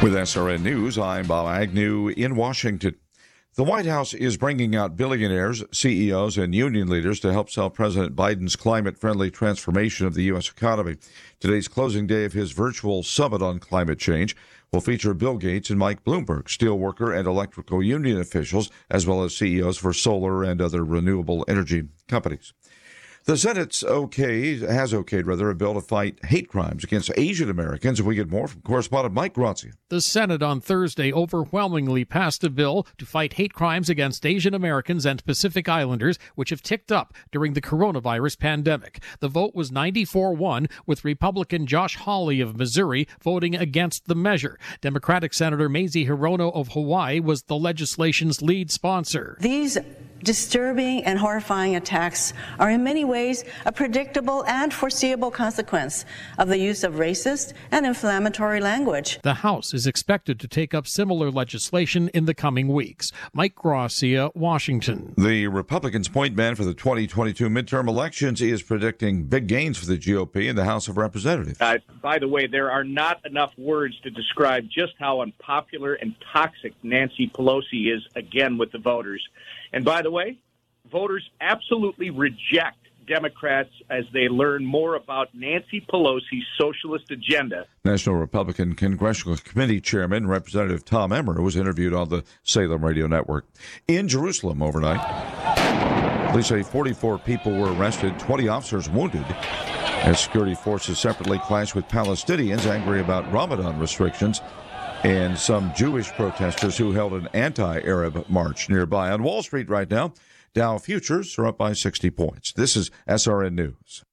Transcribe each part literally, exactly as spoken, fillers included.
With S R N News, I'm Bob Agnew in Washington. The White House is bringing out billionaires, C E Os, and union leaders to help sell President Biden's climate-friendly transformation of the U S economy. Today's closing day of his virtual summit on climate change will feature Bill Gates and Mike Bloomberg, steelworker and electrical union officials, as well as C E Os for solar and other renewable energy companies. The Senate's okay has okayed rather a bill to fight hate crimes against Asian Americans. And we get more from correspondent Mike Grazia. The Senate on Thursday overwhelmingly passed a bill to fight hate crimes against Asian Americans and Pacific Islanders, which have ticked up during the coronavirus pandemic. The vote was ninety-four one, with Republican Josh Hawley of Missouri voting against the measure. Democratic Senator Mazie Hirono of Hawaii was the legislation's lead sponsor. These disturbing and horrifying attacks are in many ways a predictable and foreseeable consequence of the use of racist and inflammatory language. The House is expected to take up similar legislation in the coming weeks. Mike Grazia, Washington. The Republicans' point man for the twenty twenty-two midterm elections is predicting big gains for the G O P in the House of Representatives. Uh, by the way, there are not enough words to describe just how unpopular and toxic Nancy Pelosi is again with the voters. And by the way, voters absolutely reject Democrats as they learn more about Nancy Pelosi's socialist agenda. National Republican Congressional Committee Chairman Representative Tom Emmer was interviewed on the Salem Radio Network. In Jerusalem overnight, police say forty-four people were arrested, twenty officers wounded, as security forces separately clashed with Palestinians angry about Ramadan restrictions and some Jewish protesters who held an anti-Arab march nearby. On Wall Street right now, Dow futures are up by sixty points. This is S R N News.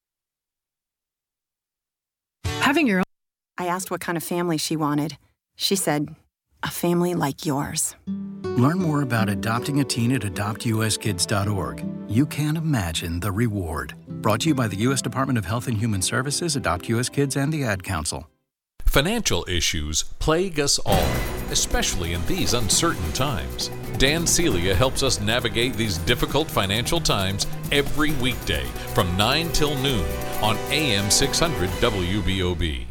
Having your own. I asked what kind of family she wanted. She said, a family like yours. Learn more about adopting a teen at adopt u s kids dot org. You can't imagine the reward. Brought to you by the U S Department of Health and Human Services, Adopt U S Kids, and the Ad Council. Financial issues plague us all, especially in these uncertain times. Dan Celia helps us navigate these difficult financial times every weekday from nine till noon on A M six hundred W B O B.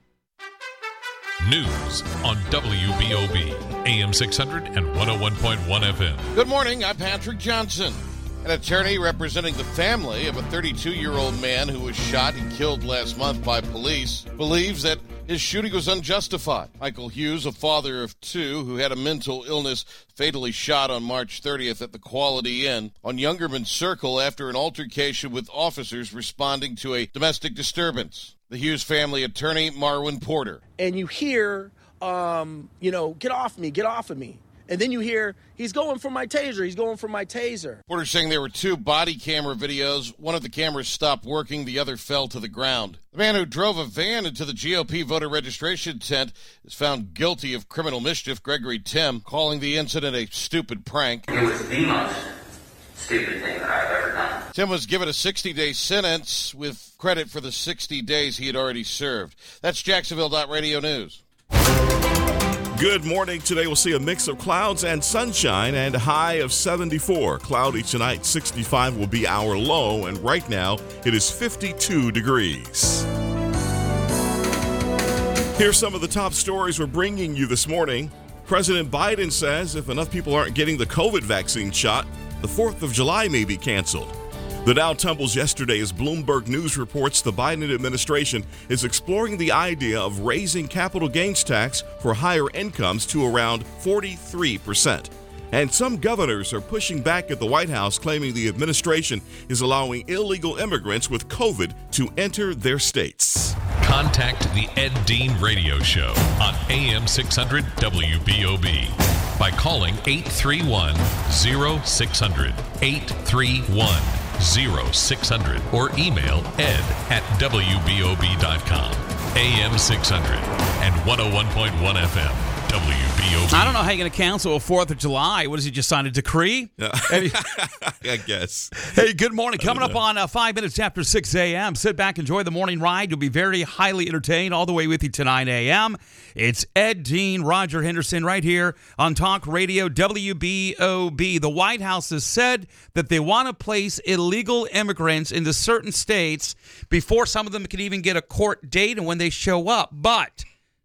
News on W B O B, A M six hundred and one oh one point one F M. Good morning, I'm Patrick Johnson. An attorney representing the family of a thirty-two-year-old man who was shot and killed last month by police believes that his shooting was unjustified. Michael Hughes, a father of two who had a mental illness, fatally shot on March thirtieth at the Quality Inn on Youngerman Circle after an altercation with officers responding to a domestic disturbance. The Hughes family attorney, Marwin Porter. And you hear, um, you know, get off me, get off of me. And then you hear, he's going for my taser, he's going for my taser. Porter saying there were two body camera videos. One of the cameras stopped working, the other fell to the ground. The man who drove a van into the G O P voter registration tent is found guilty of criminal mischief. Gregory Tim calling the incident a stupid prank. It was the most stupid thing that I've ever done. Tim was given a sixty-day sentence with credit for the sixty days he had already served. That's Jacksonville Radio News. Good morning. Today we'll see a mix of clouds and sunshine and a high of seventy-four. Cloudy tonight, sixty-five will be our low, and right now it is fifty-two degrees. Here's some of the top stories we're bringing you this morning. President Biden says if enough people aren't getting the COVID vaccine shot, the fourth of July may be canceled. The Dow tumbles yesterday as Bloomberg News reports the Biden administration is exploring the idea of raising capital gains tax for higher incomes to around forty-three percent. And some governors are pushing back at the White House, claiming the administration is allowing illegal immigrants with COVID to enter their states. Contact the Ed Dean Radio Show on A M six hundred W B O B by calling eight three one, oh six hundred, eight three one, oh six hundred, or email ed at w b o b dot com. A M six hundred and one oh one point one F M. W B O B. I don't know how you're going to cancel a fourth of July. What, does he just sign a decree? Yeah. I guess. Hey, good morning. Coming up on uh, five minutes after six a.m. Sit back, enjoy the morning ride. You'll be very highly entertained all the way with you to nine a.m. It's Ed Dean, Roger Henderson right here on Talk Radio W B O B. The White House has said that they want to place illegal immigrants into certain states before some of them can even get a court date and when they show up. But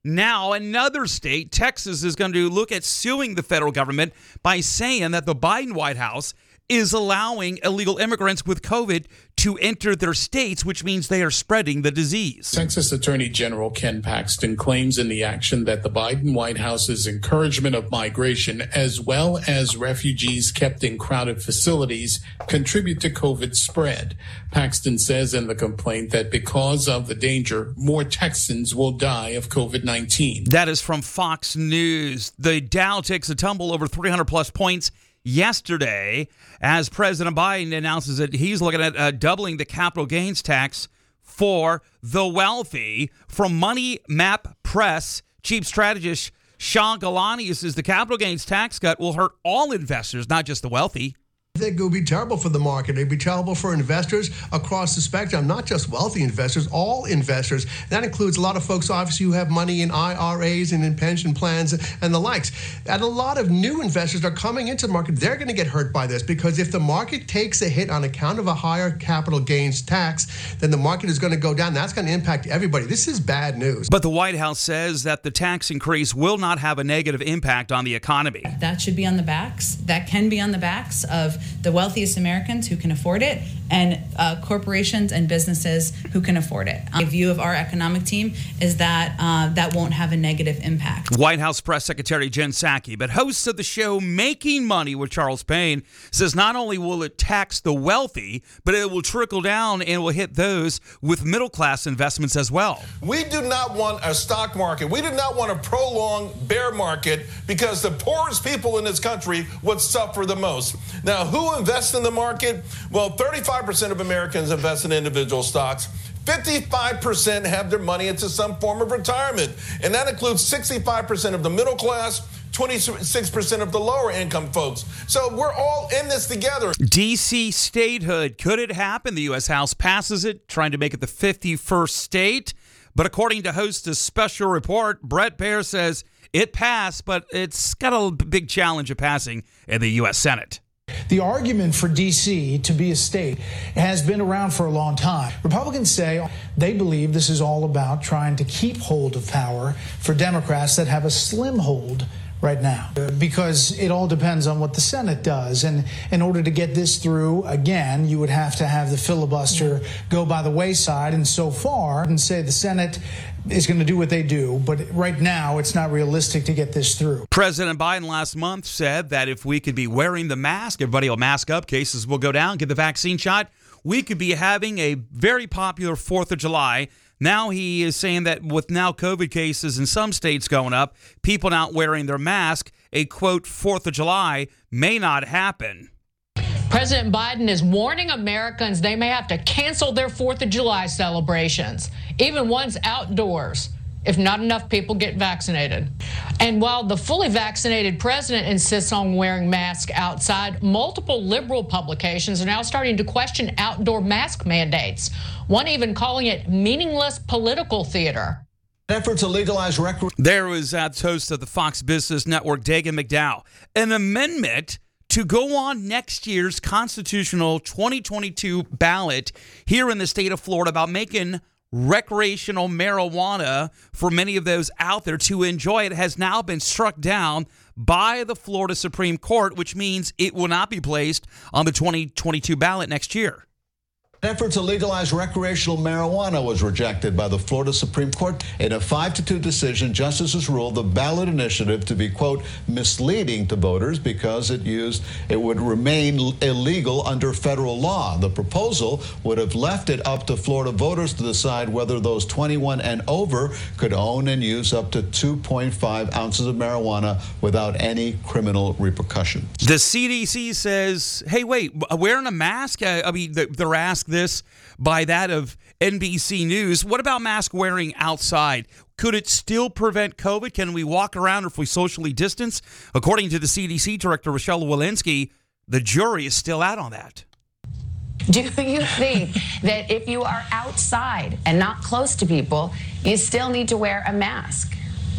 Now, another state, Texas, is going to look at suing the federal government by saying that the Biden White House is allowing illegal immigrants with COVID to enter their states, which means they are spreading the disease. Texas Attorney General Ken Paxton claims in the action that the Biden White House's encouragement of migration, as well as refugees kept in crowded facilities, contribute to COVID spread. Paxton says in the complaint that because of the danger, more Texans will die of COVID nineteen. That is from Fox News. The Dow takes a tumble over three hundred plus points yesterday as President Biden announces that he's looking at uh, doubling the capital gains tax for the wealthy. From Money Map Press, chief strategist Sean Galani says the capital gains tax cut will hurt all investors, not just the wealthy. I think it would be terrible for the market. It would be terrible for investors across the spectrum, not just wealthy investors, all investors. That includes a lot of folks, obviously, who have money in I R As and in pension plans and the likes. And a lot of new investors are coming into the market. They're going to get hurt by this because if the market takes a hit on account of a higher capital gains tax, then the market is going to go down. That's going to impact everybody. This is bad news. But the White House says that the tax increase will not have a negative impact on the economy. That should be on the backs. That can be on the backs of the wealthiest Americans who can afford it and uh, corporations and businesses who can afford it. My view of our economic team is that uh, that won't have a negative impact. White House Press Secretary Jen Psaki, but host of the show Making Money with Charles Payne, says not only will it tax the wealthy, but it will trickle down and will hit those with middle-class investments as well. We do not want a stock market. We do not want a prolonged bear market because the poorest people in this country would suffer the most. Now, who invests in the market? Well, thirty-five percent of Americans invest in individual stocks. fifty-five percent have their money into some form of retirement, and that includes sixty-five percent of the middle class, twenty-six percent of the lower income folks. So we're all in this together. D C statehood. Could it happen? The U S House passes it, trying to make it the fifty-first state. But according to host a special report, Brett Baer says it passed, but it's got a big challenge of passing in the U S Senate. The argument for D C to be a state has been around for a long time. Republicans say they believe this is all about trying to keep hold of power for Democrats that have a slim hold right now, because it all depends on what the Senate does. And in order to get this through, again, you would have to have the filibuster go by the wayside. And so far, and say the Senate is going to do what they do, but right now it's not realistic to get this through. President Biden last month said that if we could be wearing the mask, everybody will mask up, cases will go down, get the vaccine shot, we could be having a very popular fourth of July. Now he is saying that with now COVID cases in some states going up, people not wearing their mask, a quote fourth of July may not happen. President Biden is warning Americans they may have to cancel their fourth of July celebrations, even ones outdoors, if not enough people get vaccinated. And while the fully vaccinated president insists on wearing masks outside, multiple liberal publications are now starting to question outdoor mask mandates, one even calling it meaningless political theater. Effort to legalize recreation. There was uh, host of the Fox Business Network, Dagan McDowell. An amendment to go on next year's constitutional twenty twenty-two ballot here in the state of Florida about making recreational marijuana for many of those out there to enjoy it has now been struck down by the Florida Supreme Court, which means it will not be placed on the twenty twenty-two ballot next year. An effort to legalize recreational marijuana was rejected by the Florida Supreme Court. In a five to two decision, justices ruled the ballot initiative to be, quote, misleading to voters because it used it would remain illegal under federal law. The proposal would have left it up to Florida voters to decide whether those twenty-one and over could own and use up to two point five ounces of marijuana without any criminal repercussion. The C D C says, hey, wait, wearing a mask? I mean, they're asked this by that of N B C News. What about mask wearing outside? Could it still prevent COVID? Can we walk around if we socially distance? According to the C D C director, Rochelle Walensky, the jury is still out on that. Do you think that if you are outside and not close to people, you still need to wear a mask?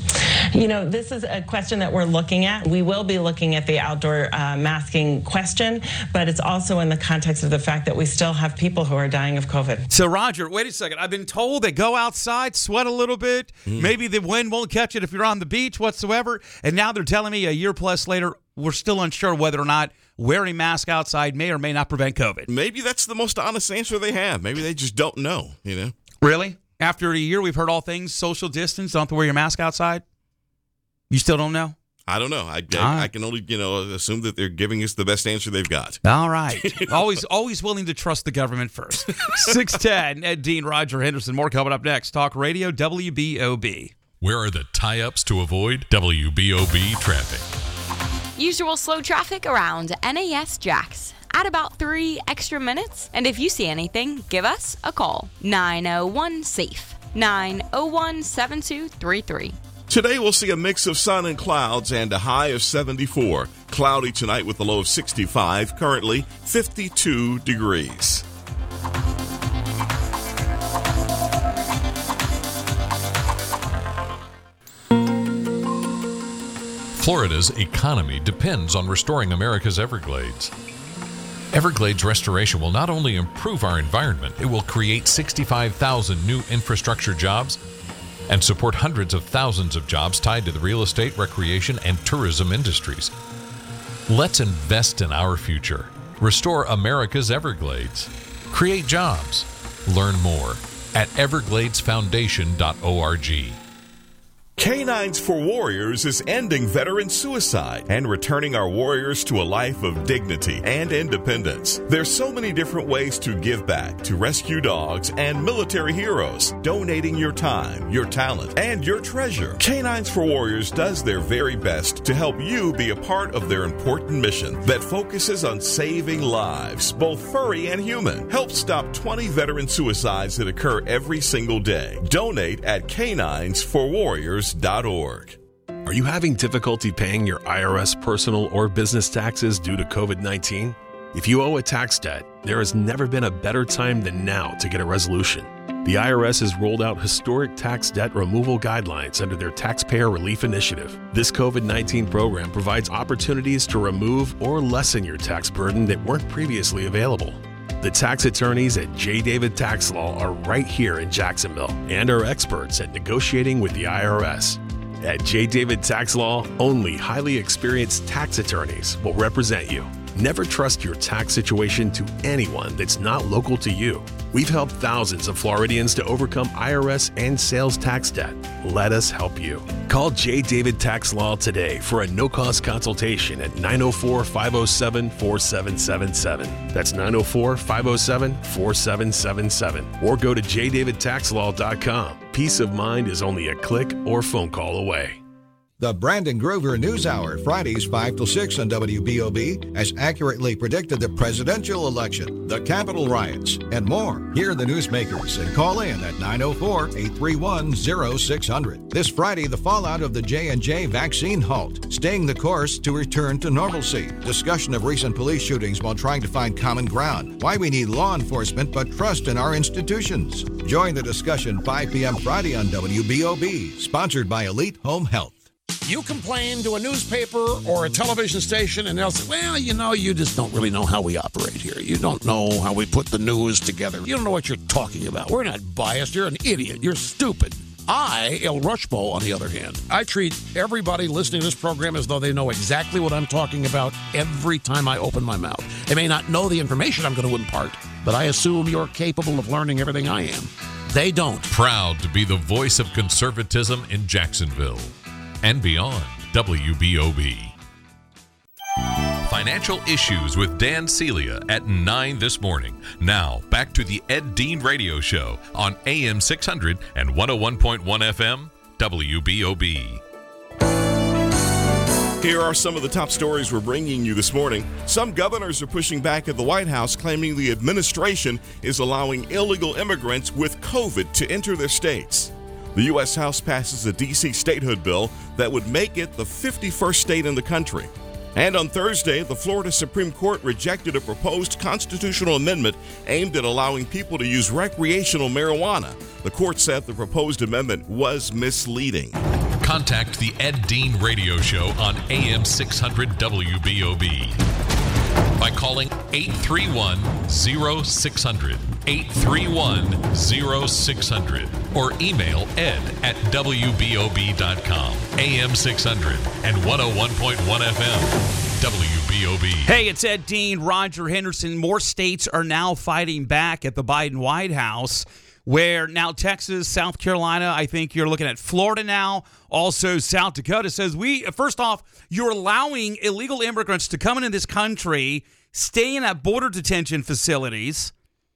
You know, this is a question that we're looking at. We will be looking at the outdoor uh, masking question, but it's also in the context of the fact that we still have people who are dying of COVID. So, Roger, wait a second. I've been told that go outside, sweat a little bit. Mm. Maybe the wind won't catch it if you're on the beach whatsoever. And now they're telling me a year plus later, we're still unsure whether or not wearing a mask outside may or may not prevent COVID. Maybe that's the most honest answer they have. Maybe they just don't know, you know? Really? After a year, we've heard all things social distance, don't have to wear your mask outside? You still don't know? I don't know. I, I, right. I can only, you know, assume that they're giving us the best answer they've got. All right. always always willing to trust the government first. six ten, Ed Dean, Roger Henderson. More coming up next. Talk Radio, W B O B. Where are the tie-ups to avoid W B O B traffic? Usual slow traffic around N A S Jax. Add about three extra minutes, and if you see anything, give us a call. nine oh one SAFE. nine oh one, seven two three three. Today we'll see a mix of sun and clouds and a high of seventy-four. Cloudy tonight with a low of sixty-five. Currently fifty-two degrees. Florida's economy depends on restoring America's Everglades. Everglades restoration will not only improve our environment, it will create sixty-five thousand new infrastructure jobs and support hundreds of thousands of jobs tied to the real estate, recreation, and tourism industries. Let's invest in our future. Restore America's Everglades. Create jobs. Learn more at everglades foundation dot org. Canines for Warriors is ending veteran suicide and returning our warriors to a life of dignity and independence. There's so many different ways to give back to rescue dogs and military heroes, donating your time, your talent, and your treasure. Canines for Warriors does their very best to help you be a part of their important mission that focuses on saving lives, both furry and human. Help stop twenty veteran suicides that occur every single day. Donate at canines for warriors dot org. Are you having difficulty paying your I R S personal or business taxes due to COVID nineteen? If you owe a tax debt, there has never been a better time than now to get a resolution. The I R S has rolled out historic tax debt removal guidelines under their Taxpayer Relief Initiative. This COVID nineteen program provides opportunities to remove or lessen your tax burden that weren't previously available. The tax attorneys at J. David Tax Law are right here in Jacksonville and are experts at negotiating with the I R S. At J. David Tax Law, only highly experienced tax attorneys will represent you. Never trust your tax situation to anyone that's not local to you. We've helped thousands of Floridians to overcome I R S and sales tax debt. Let us help you. Call J. David Tax Law today for a no-cost consultation at nine oh four, five oh seven, four seven seven seven. That's nine oh four, five oh seven, four seven seven seven. Or go to j david tax law dot com. Peace of mind is only a click or phone call away. The Brandon Groover News Hour, Fridays five till six on W B O B, has accurately predicted the presidential election, the Capitol riots, and more. Hear the newsmakers and call in at nine oh four, eight three one, oh six hundred. This Friday, the fallout of the J and J vaccine halt, staying the course to return to normalcy. Discussion of recent police shootings while trying to find common ground. Why we need law enforcement but trust in our institutions. Join the discussion five p.m. Friday on W B O B, sponsored by Elite Home Health. You complain to a newspaper or a television station, and they'll say, well, you know, you just don't really know how we operate here. You don't know how we put the news together. You don't know what you're talking about. We're not biased. You're an idiot. You're stupid. I, El Rushbo, on the other hand, I treat everybody listening to this program as though they know exactly what I'm talking about every time I open my mouth. They may not know the information I'm going to impart, but I assume you're capable of learning everything I am. They don't. Proud to be the voice of conservatism in Jacksonville and beyond. W B O B. Financial Issues with Dan Celia at nine this morning. Now, back to the Ed Dean Radio Show on A M six hundred and one oh one point one F M, W B O B. Here are some of the top stories we're bringing you this morning. Some governors are pushing back at the White House, claiming the administration is allowing illegal immigrants with COVID to enter their states. The U S House passes a D C statehood bill that would make it the fifty-first state in the country. And on Thursday, the Florida Supreme Court rejected a proposed constitutional amendment aimed at allowing people to use recreational marijuana. The court said the proposed amendment was misleading. Contact the Ed Dean Radio Show on A M six hundred W B O B by calling eight three one, zero six hundred, eight three one, zero six hundred, or email ed at w b o b dot com. A M six hundred and one oh one point one F M. W B O B. Hey, it's Ed Dean, Roger Henderson. More states are now fighting back at the Biden White House, where now Texas, South Carolina, I think you're looking at Florida now, also South Dakota says, we first off, you're allowing illegal immigrants to come into this country, staying at border detention facilities,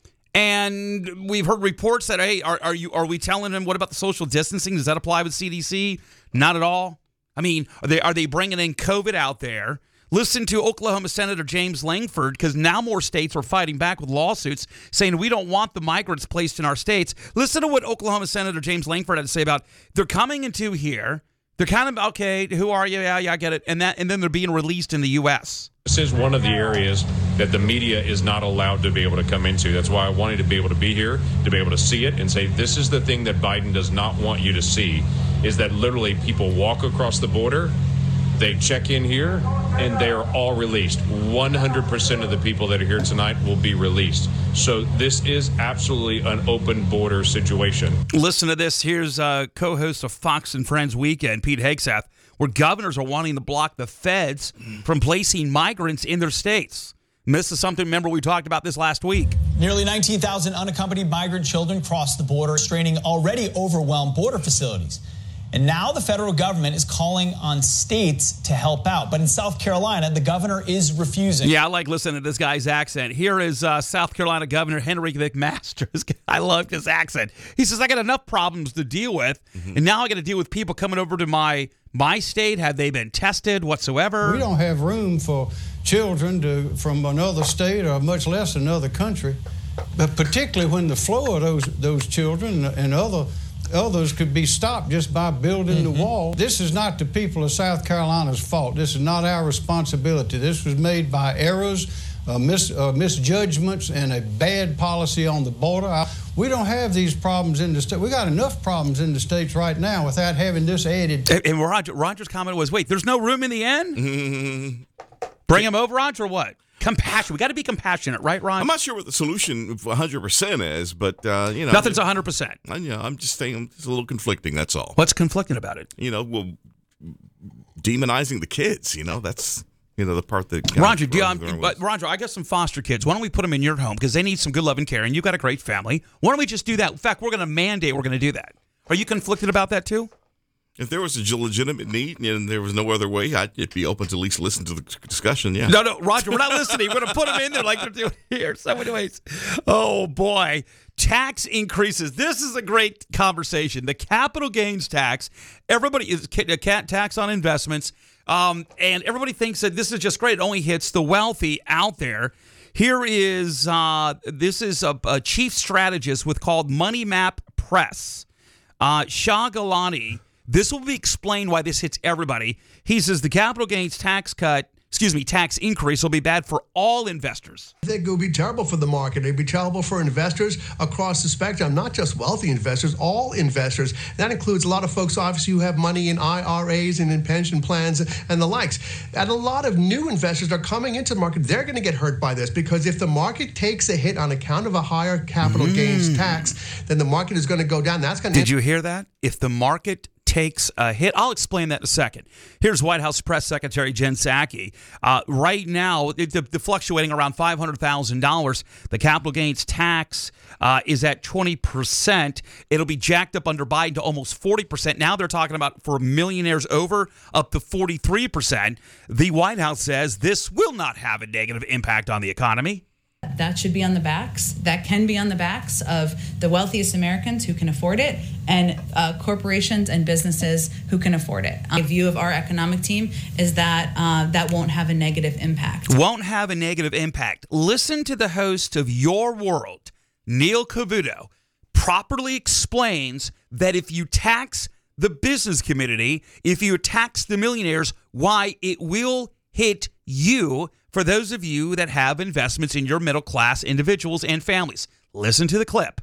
and we've heard reports that, hey, are, are you are we telling them, what about the social distancing? Does that apply with C D C? Not at all. I mean, are they are they bringing in COVID out there? Listen to Oklahoma Senator James Langford, because now more states are fighting back with lawsuits saying we don't want the migrants placed in our states. Listen to what Oklahoma Senator James Langford had to say about they're coming into here. They're kind of, okay, who are you? Yeah, yeah, I get it. And that, and then they're being released in the U S. This is one of the areas that the media is not allowed to be able to come into. That's why I wanted to be able to be here, to be able to see it and say, this is the thing that Biden does not want you to see, is that literally people walk across the border, they check in here, and they are all released. one hundred percent of the people that are here tonight will be released. So this is absolutely an open border situation. Listen to this. Here's uh, co-host of Fox and Friends Weekend, Pete Hegseth, where governors are wanting to block the feds from placing migrants in their states. This is something, remember, we talked about this last week. Nearly nineteen thousand unaccompanied migrant children crossed the border, straining already overwhelmed border facilities. And now the federal government is calling on states to help out. But in South Carolina, the governor is refusing. Yeah, I like listening to this guy's accent. Here is uh, South Carolina Governor Henry McMaster. I love his accent. He says, I got enough problems to deal with, mm-hmm. and now I got to deal with people coming over to my my state. Have they been tested whatsoever? We don't have room for children to from another state or much less another country, but particularly when the flow of those, those children and other Others could be stopped just by building mm-hmm. the wall. This is not the people of South Carolina's fault. This is not our responsibility. This was made by errors, uh, mis- uh, misjudgments, and a bad policy on the border. I, we don't have these problems in the state. We got enough problems in the states right now without having this added. And, and Roger, Roger's comment was, wait, there's no room in the end? Mm-hmm. Bring him over, Roger, or what? Compassion. We got to be compassionate, right, Ron? I'm not sure what the solution one hundred percent is, but, uh, you know. Nothing's one hundred percent. I, you know, I'm just saying it's a little conflicting, that's all. What's conflicting about it? You know, well, demonizing the kids, you know, that's, you know, the part that. Roger, do you, um, but Roger, I got some foster kids. Why don't we put them in your home? Because they need some good love and care, and you've got a great family. Why don't we just do that? In fact, we're going to mandate we're going to do that. Are you conflicted about that, too? If there was a legitimate need and there was no other way, I'd be open to at least listen to the discussion, yeah. No, no, Roger, we're not listening. We're going to put them in there like they're doing here. So anyways, oh, boy. Tax increases. This is a great conversation. The capital gains tax, everybody is a cat tax on investments, um, and everybody thinks that this is just great. It only hits the wealthy out there. Here is, uh, this is a, a chief strategist with called Money Map Press, uh, Shah Gilani. This will be explained why this hits everybody. He says the capital gains tax cut, excuse me, tax increase will be bad for all investors. I think it would be terrible for the market. It would be terrible for investors across the spectrum, not just wealthy investors, all investors. That includes a lot of folks, obviously, who have money in I R As and in pension plans and the likes. And a lot of new investors are coming into the market. They're going to get hurt by this because if the market takes a hit on account of a higher capital mm. gains tax, then the market is going to go down. That's going to Did hit- you hear that? If the market takes a hit. I'll explain that in a second. Here's White House Press Secretary Jen Psaki. Uh, right now, the, the fluctuating around five hundred thousand dollars. The capital gains tax uh, is at twenty percent. It'll be jacked up under Biden to almost forty percent. Now they're talking about for millionaires over up to forty-three percent. The White House says this will not have a negative impact on the economy. That should be on the backs, that can be on the backs of the wealthiest Americans who can afford it and uh, corporations and businesses who can afford it. My view of our economic team is that uh, that won't have a negative impact. Won't have a negative impact. Listen to the host of Your World, Neil Cavuto, properly explains that if you tax the business community, if you tax the millionaires, why it will hit you for those of you that have investments in your middle class individuals and families. Listen to the clip.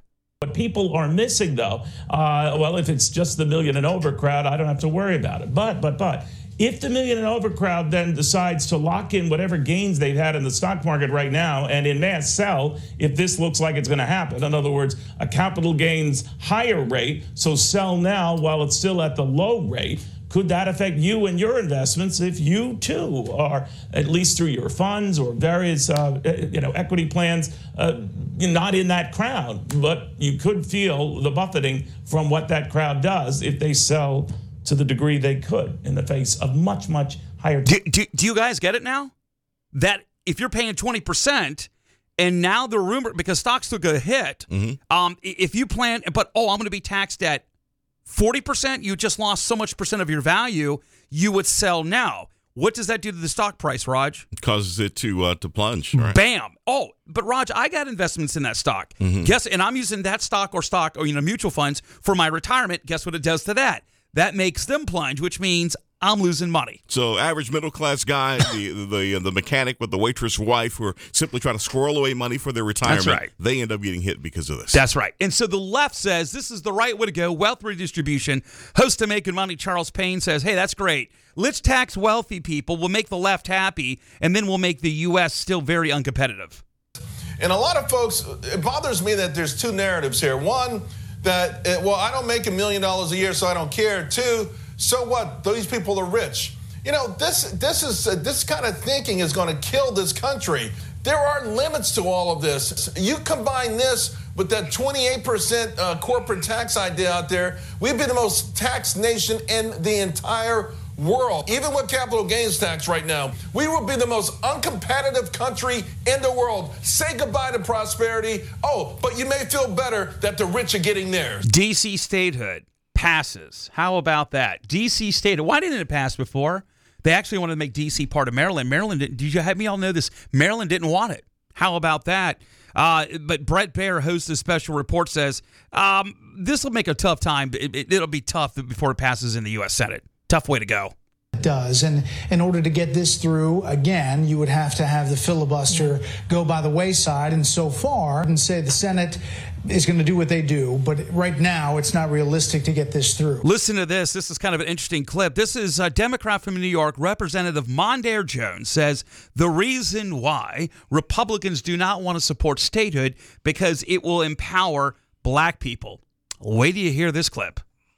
What people are missing, though, uh, well, if it's just the million and over crowd, I don't have to worry about it. But, but, but, if the million and over crowd then decides to lock in whatever gains they've had in the stock market right now and in mass sell, if this looks like it's going to happen, in other words, a capital gains higher rate, so sell now while it's still at the low rate, could that affect you and your investments if you, too, are, at least through your funds or various uh, you know, equity plans, uh, not in that crowd, but you could feel the buffeting from what that crowd does if they sell to the degree they could in the face of much, much higher... Do, do, do you guys get it now? That if you're paying twenty percent and now the rumor, because stocks took a hit, mm-hmm. um, if you plan, but, oh, I'm going to be taxed at forty percent, you just lost so much percent of your value, you would sell now. What does that do to the stock price, Raj? Causes it to uh, to plunge. Right? Bam. Oh, but Raj, I got investments in that stock. Mm-hmm. Guess, and I'm using that stock or stock or, you know, mutual funds for my retirement. Guess what it does to that? That makes them plunge, which means I'm losing money. So average middle class guy, the the the mechanic with the waitress wife who are simply trying to squirrel away money for their retirement, That's right. They end up getting hit because of this. That's right. And so the left says this is the right way to go, wealth redistribution. Host of Making Money, Charles Payne, says, hey, that's great. Let's tax wealthy people. We'll make the left happy, and then we'll make the U S still very uncompetitive. And a lot of folks, it bothers me that there's two narratives here. One, that, it, well, I don't make a million dollars a year, so I don't care. Two, so what? These people are rich. You know, this this is uh, this kind of thinking is going to kill this country. There are limits to all of this. You combine this with that twenty-eight percent uh, corporate tax idea out there, we'd be the most taxed nation in the entire world. Even with capital gains tax right now, we will be the most uncompetitive country in the world. Say goodbye to prosperity. Oh, but you may feel better that the rich are getting theirs. D C statehood passes. How about that? D C statehood. Why didn't it pass before? They actually wanted to make D C part of Maryland. Maryland didn't. Did you have me all know this? Maryland didn't want it. How about that? Uh, but Brett Baer, host of Special Report, says um, this will make a tough time. It, it, it'll be tough before it passes in the U S Senate. Tough way to go. It does. And in order to get this through, again, you would have to have the filibuster go by the wayside. And so far, and say the Senate is going to do what they do. But right now, it's not realistic to get this through. Listen to this. This is kind of an interesting clip. This is a Democrat from New York, Representative Mondaire Jones, says the reason why Republicans do not want to support statehood because it will empower black people. Wait till you hear this clip.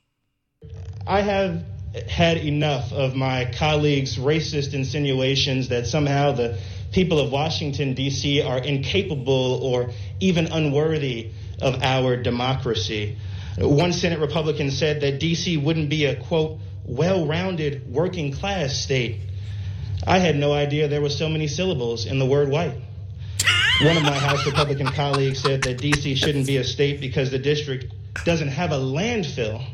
I have had enough of my colleagues' racist insinuations that somehow the people of Washington, D C are incapable or even unworthy of our democracy. One Senate Republican said that D C wouldn't be a, quote, well-rounded working class state. I had no idea there were so many syllables in the word white. One of my House Republican colleagues said that D C shouldn't be a state because the district doesn't have a landfill.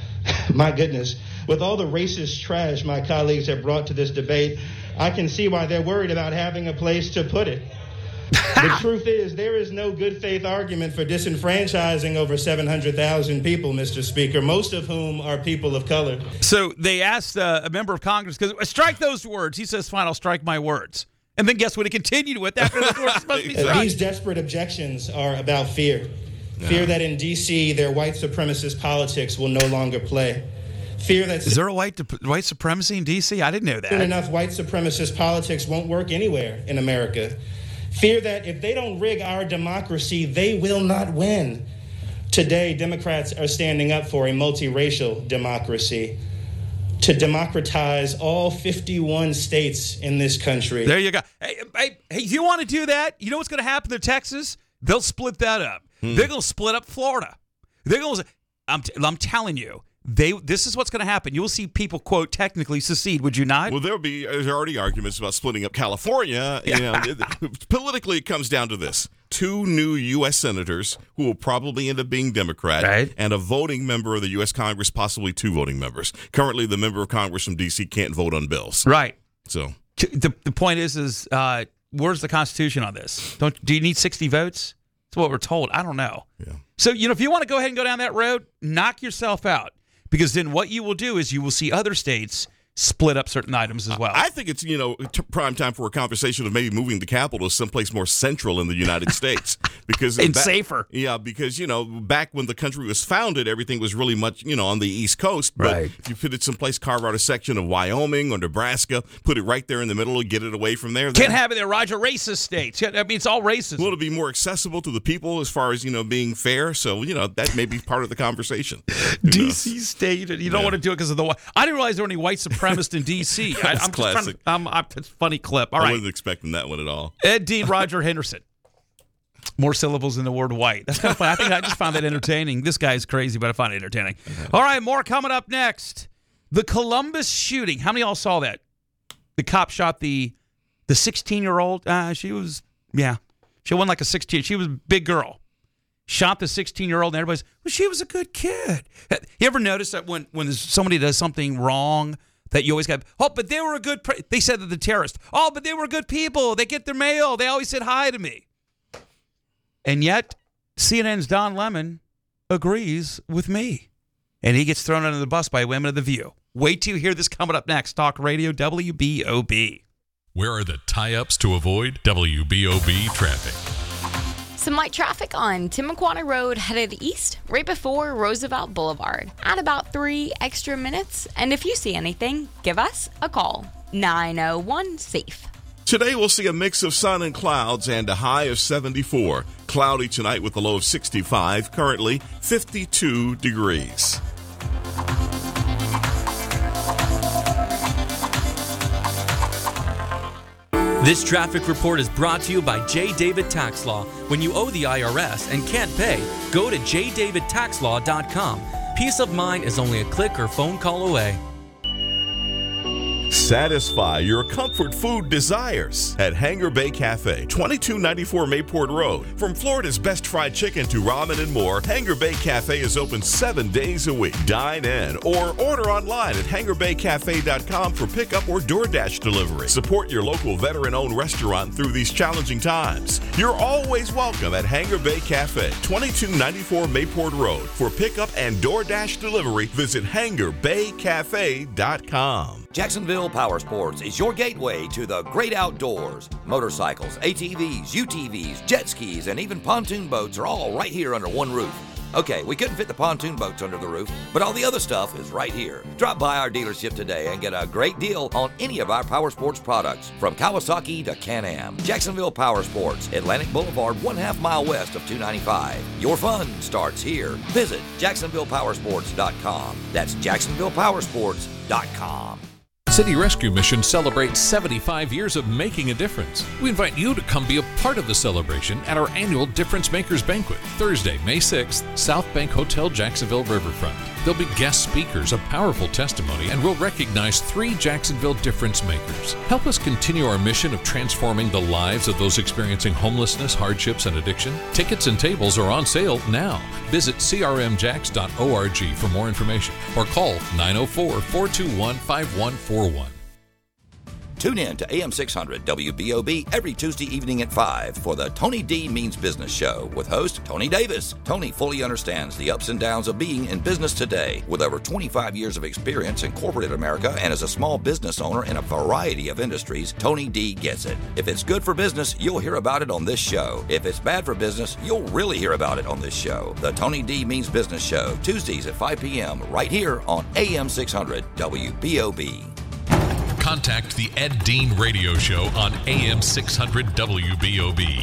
My goodness, with all the racist trash my colleagues have brought to this debate, I can see why they're worried about having a place to put it. The truth is, there is no good faith argument for disenfranchising over seven hundred thousand people, Mister Speaker, most of whom are people of color. So they asked uh, a member of Congress, because strike those words. He says, fine, I'll strike my words. And then guess what he continued with after the words supposed to be struck? These desperate objections are about fear. Fear that in D C their white supremacist politics will no longer play. Fear that is there a white white supremacy in D C? I didn't know that. Soon enough, white supremacist politics won't work anywhere in America. Fear that if they don't rig our democracy, they will not win. Today, Democrats are standing up for a multiracial democracy to democratize all fifty-one states in this country. There you go. Hey, hey, hey you want to do that? You know what's going to happen to Texas? They'll split that up. Hmm. They're going to split up Florida. They're going to. I'm, t- I'm telling you, they. This is what's going to happen. You will see people, quote, technically secede. Would you not? Well, there'll be there's already arguments about splitting up California. You know, politically, it comes down to this: two new U S senators who will probably end up being Democrat, right, and a voting member of the U S Congress, possibly two voting members. Currently, the member of Congress from D C can't vote on bills. Right. So the the point is, is uh, where's the Constitution on this? Don't do you need sixty votes? That's what we're told. I don't know. Yeah. So, you know, if you want to go ahead and go down that road, knock yourself out. Because then what you will do is you will see other states split up certain items as well. I think it's, you know, t- prime time for a conversation of maybe moving the capital to someplace more central in the United States. because And ba- safer. Yeah, because, you know, back when the country was founded, everything was really much, you know, on the East Coast. But Right. if you put it someplace, carve out a section of Wyoming or Nebraska, put it right there in the middle and get it away from there. Can't have it there, Roger. Racist states. I mean, it's all racist. Well, it'll be more accessible to the people as far as, you know, being fair. So, you know, that may be part of the conversation. D C state, and you don't Yeah. want to do it because of the. I didn't realize there were any white supremacists in D C. I, That's I'm just trying classic. to, I'm, I'm, it's a funny clip. All I right. wasn't expecting that one at all. Ed Dean, Roger Henderson. More syllables in the word white. That's kind of funny. I think I just found that entertaining. This guy's crazy, but I find it entertaining. All right, more coming up next. The Columbus shooting. How many of y'all saw that? The cop shot the the sixteen-year-old. Uh, she was, yeah. She wasn't like a sixteen. She was a big girl. Shot the sixteen-year-old, and everybody's, well, she was a good kid. You ever notice that when, when somebody does something wrong, that you always got, oh, but they were a good, pre-. They said that the terrorist, oh, but they were good people. They get their mail. They always said hi to me. And yet, C N N's Don Lemon agrees with me. And he gets thrown under the bus by women of The View. Wait till you hear this coming up next. Talk Radio W B O B. Where are the tie-ups to avoid W B O B traffic? Some light traffic on Timuquana Road headed east right before Roosevelt Boulevard. Add about three extra minutes, and if you see anything, give us a call. nine oh one SAFE. Today we'll see a mix of sun and clouds and a high of seventy-four. Cloudy tonight with a low of sixty-five. Currently fifty-two degrees. This traffic report is brought to you by J. David Tax Law. When you owe the I R S and can't pay, go to j david tax law dot com. Peace of mind is only a click or phone call away. Satisfy your comfort food desires at Hanger Bay Cafe, twenty-two ninety-four Mayport Road. From Florida's best fried chicken to ramen and more, Hanger Bay Cafe is open seven days a week. Dine in or order online at hanger bay cafe dot com for pickup or DoorDash delivery. Support your local veteran-owned restaurant through these challenging times. You're always welcome at Hanger Bay Cafe, twenty-two ninety-four Mayport Road. For pickup and DoorDash delivery, visit hanger bay cafe dot com. Jacksonville Power Sports is your gateway to the great outdoors. Motorcycles, A T Vs, U T Vs, jet skis, and even pontoon boats are all right here under one roof. Okay, we couldn't fit the pontoon boats under the roof, but all the other stuff is right here. Drop by our dealership today and get a great deal on any of our Power Sports products, from Kawasaki to Can-Am. Jacksonville Power Sports, Atlantic Boulevard, one half mile west of two ninety-five. Your fun starts here. Visit jacksonville power sports dot com. That's jacksonville power sports dot com. City Rescue Mission celebrates seventy-five years of making a difference. We invite you to come be a part of the celebration at our annual Difference Makers Banquet, Thursday, May sixth, South Bank Hotel, Jacksonville Riverfront. There'll be guest speakers, a powerful testimony, and we'll recognize three Jacksonville difference makers. Help us continue our mission of transforming the lives of those experiencing homelessness, hardships, and addiction. Tickets and tables are on sale now. Visit c r m jacks dot org for more information or call nine oh four, four two one, five one four one. Tune in to A M six hundred W B O B every Tuesday evening at five for the Tony D Means Business Show with host Tony Davis. Tony fully understands the ups and downs of being in business today. With over twenty-five years of experience in corporate America and as a small business owner in a variety of industries, Tony D gets it. If it's good for business, you'll hear about it on this show. If it's bad for business, you'll really hear about it on this show. The Tony D Means Business Show, Tuesdays at five p.m. right here on A M six hundred W B O B. Contact the Ed Dean Radio Show on A M six hundred W B O B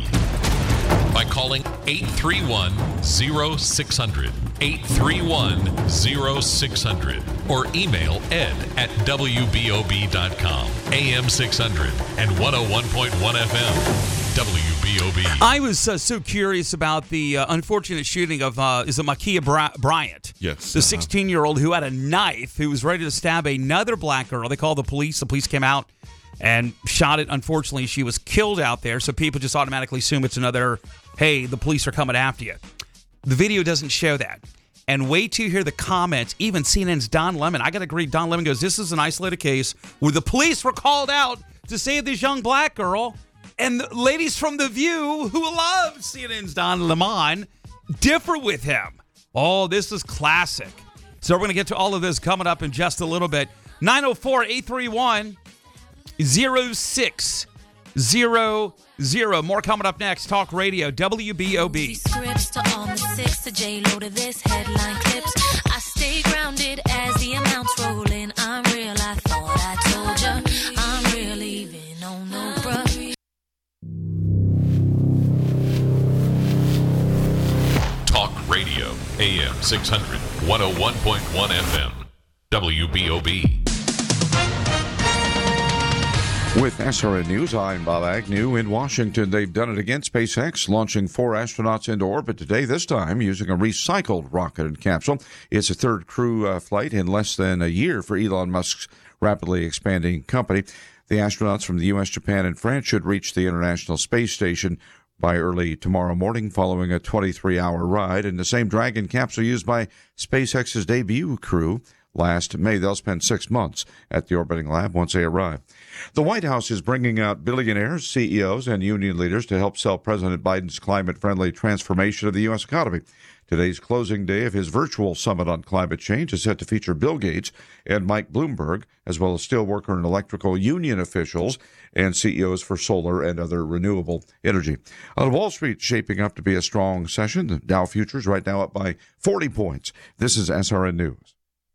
by calling eight three one, oh six hundred, eight three one, oh six hundred, or email ed at w b o b dot com. A M six hundred and one oh one point one F M. W B O B. I was uh, so curious about the uh, unfortunate shooting of, uh, is it Ma'Khia Bry- Bryant? Yes. The sixteen-year-old who had a knife, who was ready to stab another black girl. They called the police. The police came out and shot it. Unfortunately, she was killed out there, so people just automatically assume it's another, hey, the police are coming after you. The video doesn't show that. And wait till you hear the comments. Even C N N's Don Lemon. I got to agree. Don Lemon goes, this is an isolated case where the police were called out to save this young black girl. And the ladies from The View, who love C N N's Don Lemon, differ with him. Oh, this is classic. So we're going to get to all of this coming up in just a little bit. nine oh four, eight three one, oh six zero zero. More coming up next. Talk Radio, W B O B. Scripts to all the six to J-Lo to this headline clips. I stay grounded as the amounts roll in. I'm real, I thought I told you. I'm real even on no bruh. Talk Radio, A M six hundred, one oh one point one F M, W B O B. With S R N News, I'm Bob Agnew. In Washington, they've done it again. SpaceX launching four astronauts into orbit today, this time using a recycled rocket and capsule. It's a third crew uh, flight in less than a year for Elon Musk's rapidly expanding company. The astronauts from the U S, Japan, and France should reach the International Space Station by early tomorrow morning following a twenty-three hour ride in the same Dragon capsule used by SpaceX's debut crew last May. They'll spend six months at the orbiting lab once they arrive. The White House is bringing out billionaires, C E Os, and union leaders to help sell President Biden's climate-friendly transformation of the U S economy. Today's closing day of his virtual summit on climate change is set to feature Bill Gates and Mike Bloomberg, as well as steelworker and electrical union officials and C E Os for solar and other renewable energy. On Wall Street, shaping up to be a strong session. The Dow futures right now up by forty points. This is S R N News.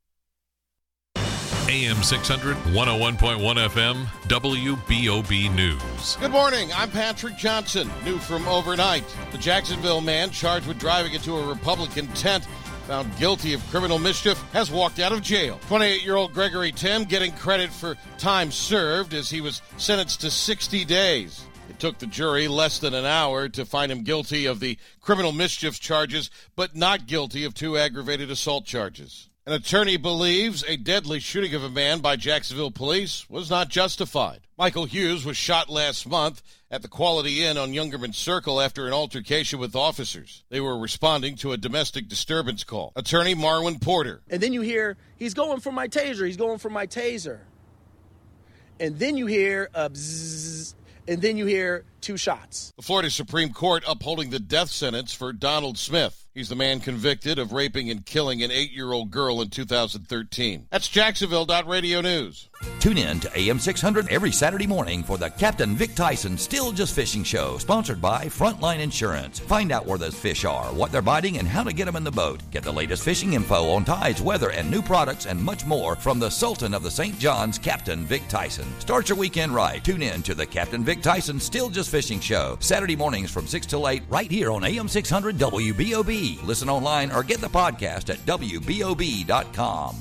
A M six hundred, one oh one point one F M, W B O B News. Good morning. I'm Patrick Johnson. New from overnight. The Jacksonville man charged with driving into a Republican tent, found guilty of criminal mischief, has walked out of jail. twenty-eight-year-old Gregory Tim getting credit for time served as he was sentenced to sixty days. It took the jury less than an hour to find him guilty of the criminal mischief charges, but not guilty of two aggravated assault charges. An attorney believes a deadly shooting of a man by Jacksonville police was not justified. Michael Hughes was shot last month at the Quality Inn on Youngerman Circle after an altercation with officers. They were responding to a domestic disturbance call. Attorney Marwin Porter. And then you hear, he's going for my taser, he's going for my taser. And then you hear a bzzz, and then you hear two shots. The Florida Supreme Court upholding the death sentence for Donald Smith. He's the man convicted of raping and killing an eight-year-old girl in two thousand thirteen. That's Jacksonville Radio News. Tune in to A M six hundred every Saturday morning for the Captain Vic Tyson Still Just Fishing Show, sponsored by Frontline Insurance. Find out where those fish are, what they're biting, and how to get them in the boat. Get the latest fishing info on tides, weather, and new products, and much more from the Sultan of the Saint John's, Captain Vic Tyson. Start your weekend right. Tune in to the Captain Vic Tyson Still Just Fishing Show, Saturday mornings from six till eight, right here on A M six hundred W B O B. Listen online or get the podcast at W B O B dot com.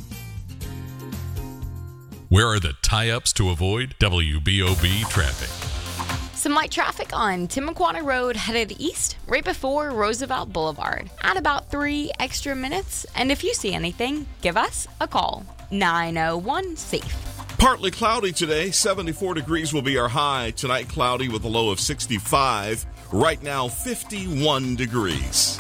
Where are the tie-ups to avoid W B O B traffic? Some light traffic on Timuquana Road headed east right before Roosevelt Boulevard. Add about three extra minutes, and if you see anything, give us a call. nine oh one SAFE. Partly cloudy today. seventy-four degrees will be our high. Tonight, cloudy with a low of sixty-five. Right now, fifty-one degrees.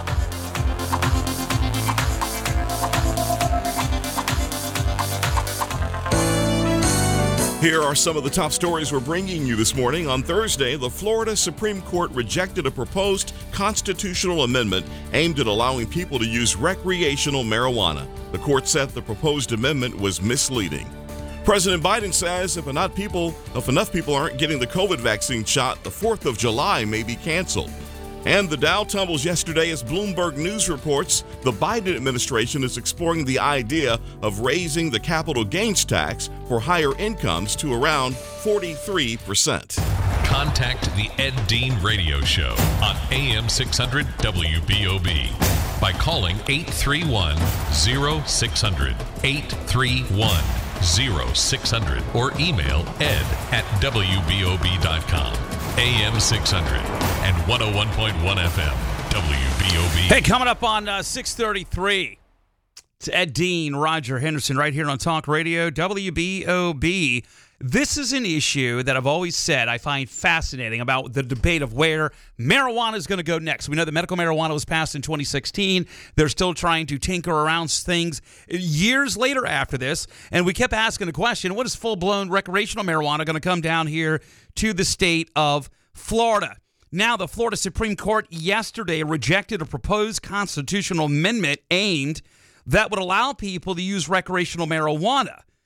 Here are some of the top stories we're bringing you this morning. On Thursday, the Florida Supreme Court rejected a proposed constitutional amendment aimed at allowing people to use recreational marijuana. The court said the proposed amendment was misleading. President Biden says if enough people, if enough people aren't getting the COVID vaccine shot, the fourth of July may be canceled. And the Dow tumbles yesterday as Bloomberg News reports the Biden administration is exploring the idea of raising the capital gains tax for higher incomes to around forty-three percent. Contact the Ed Dean Radio Show on A M six hundred W B O B by calling eight three one, oh six hundred, eight three one, oh six hundred, or email ed at W B O B dot com. A M six hundred and one oh one point one F M, W B O B. Hey, coming up on uh, six thirty-three, it's Ed Dean, Roger Henderson, right here on Talk Radio, W B O B. This is an issue that I've always said I find fascinating about the debate of where marijuana is going to go next. We know that medical marijuana was passed in twenty sixteen. They're still trying to tinker around things years later after this. And we kept asking the question, what is full-blown recreational marijuana going to come down here to the state of Florida? Now, the Florida Supreme Court yesterday rejected a proposed constitutional amendment aimed that would allow people to use recreational marijuana.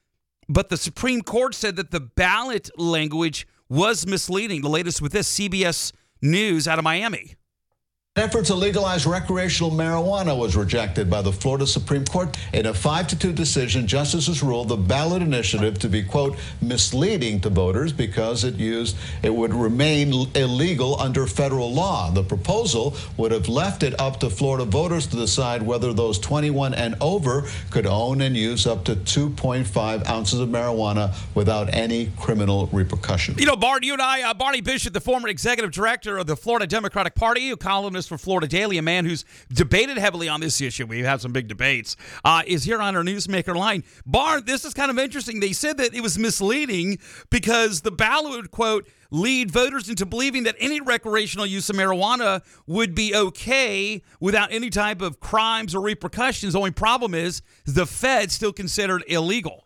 But the Supreme Court said that the ballot language was misleading. The latest with this, C B S News out of Miami. An effort to legalize recreational marijuana was rejected by the Florida Supreme Court. In a five to two decision, justices ruled the ballot initiative to be, quote, misleading to voters because it used it would remain illegal under federal law. The proposal would have left it up to Florida voters to decide whether those twenty-one and over could own and use up to two point five ounces of marijuana without any criminal repercussion. You know, Bart, you and I, uh, Barney Bishop, the former executive director of the Florida Democratic Party, a columnist for Florida Daily, a man who's debated heavily on this issue. We've had some big debates, uh, is here on our Newsmaker line. Bart, this is kind of interesting. They said that it was misleading because the ballot would, quote, lead voters into believing that any recreational use of marijuana would be okay without any type of crimes or repercussions. The only problem is the feds still consider it illegal.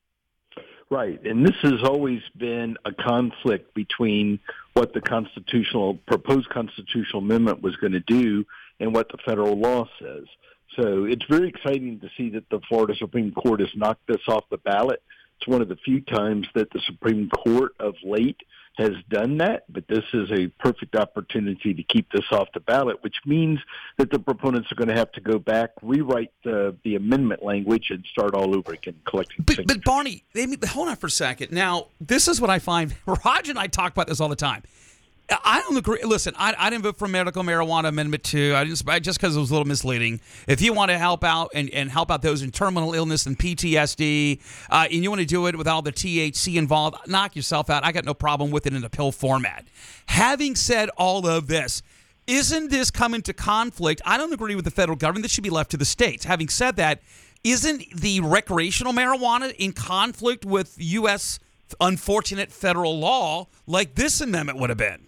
Right, and this has always been a conflict between what the constitutional proposed constitutional amendment was going to do and what the federal law says. So it's very exciting to see that the Florida Supreme Court has knocked this off the ballot. It's one of the few times that the Supreme Court of late has done that, but this is a perfect opportunity to keep this off the ballot, which means that the proponents are going to have to go back, rewrite the, the amendment language, and start all over again collecting But, but Barney, hold on for a second. Now, this is what I find. Roger and I talk about this all the time. I don't agree. Listen, I, I didn't vote for medical marijuana amendment two. I didn't just because it was a little misleading. If you want to help out and, and help out those in terminal illness and P T S D, uh, and you want to do it with all the T H C involved, knock yourself out. I got no problem with it in a pill format. Having said all of this, isn't this coming to conflict? I don't agree with the federal government. This should be left to the states. Having said that, isn't the recreational marijuana in conflict with U S unfortunate federal law like this amendment would have been?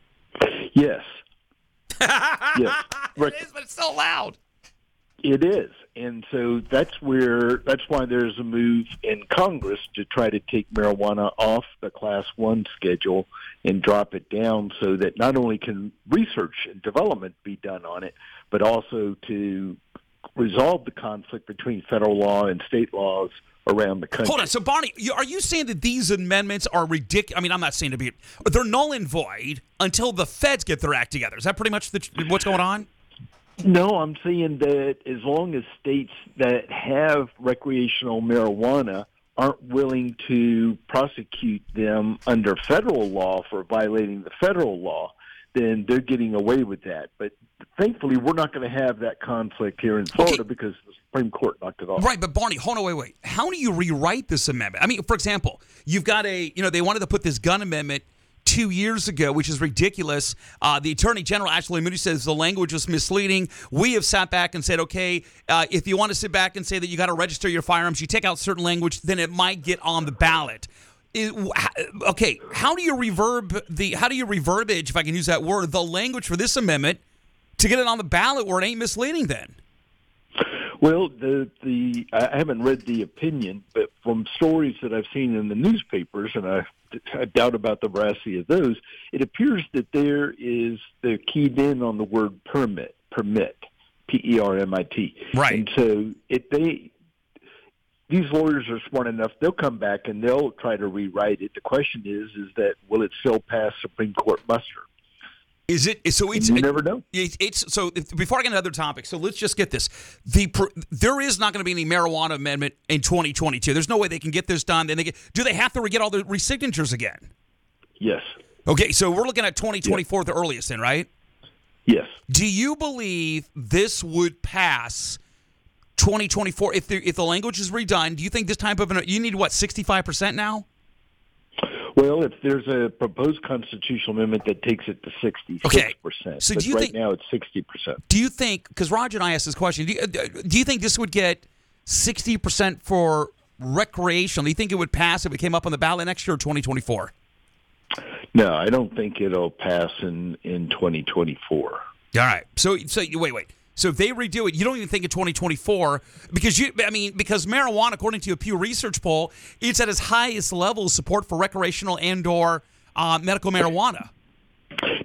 Yes. yes. It is, but it's so loud. It is. And so that's where that's why there's a move in Congress to try to take marijuana off the class one schedule and drop it down so that not only can research and development be done on it, but also to resolve the conflict between federal law and state laws around the country. Hold on. So, Barney, you- are you saying that these amendments are ridiculous? I mean, I'm not saying to be, they're null and void until the feds get their act together. Is that pretty much the, what's going on? No, I'm saying that as long as states that have recreational marijuana aren't willing to prosecute them under federal law for violating the federal law, then they're getting away with that. But thankfully, we're not going to have that conflict here in Florida okay. because the Supreme Court knocked it off. Right, but Barney, hold on, wait, wait. How do you rewrite this amendment? I mean, for example, you've got a, you know, they wanted to put this gun amendment two years ago, which is ridiculous. Uh, the Attorney General, Ashley Moody, says the language was misleading. We have sat back and said, okay, uh, if you want to sit back and say that you got to register your firearms, you take out certain language, then it might get on the ballot. It, okay, how do you reverb the, how do you reverbage, if I can use that word, the language for this amendment to get it on the ballot where it ain't misleading then? Well, the the I haven't read the opinion, but from stories that I've seen in the newspapers, and I, I doubt about the veracity of those, it appears that there is, they're keyed in on the word permit, permit, P E R M I T. Right. And so if they, these lawyers are smart enough, they'll come back and they'll try to rewrite it. The question is, is that will it still pass Supreme Court muster? Is it so? It's, you never know. It, it's so. If, before I get into other topics, so let's just get this: the there is not going to be any marijuana amendment in twenty twenty-two. There's no way they can get this done. Then they get, do they have to get all the re-signatures again? Yes. Okay, so we're looking at twenty twenty-four, yes. The earliest, then, right? Yes. Do you believe this would pass twenty twenty-four if the if the language is redone? Do you think this type of an, you need what sixty-five percent now? Well, if there's a proposed constitutional amendment that takes it to sixty-six percent, okay. So but do you right think, now it's sixty percent. Do you think, because Roger and I asked this question, do you, do you think this would get sixty percent for recreational? Do you think it would pass if it came up on the ballot next year or twenty twenty-four? No, I don't think it'll pass in, in twenty twenty-four. All right. So, so wait, wait. So if they redo it, you don't even think of twenty twenty-four because you, I mean, because marijuana, according to a Pew Research poll, it's at its highest level of support for recreational and/or uh, medical marijuana.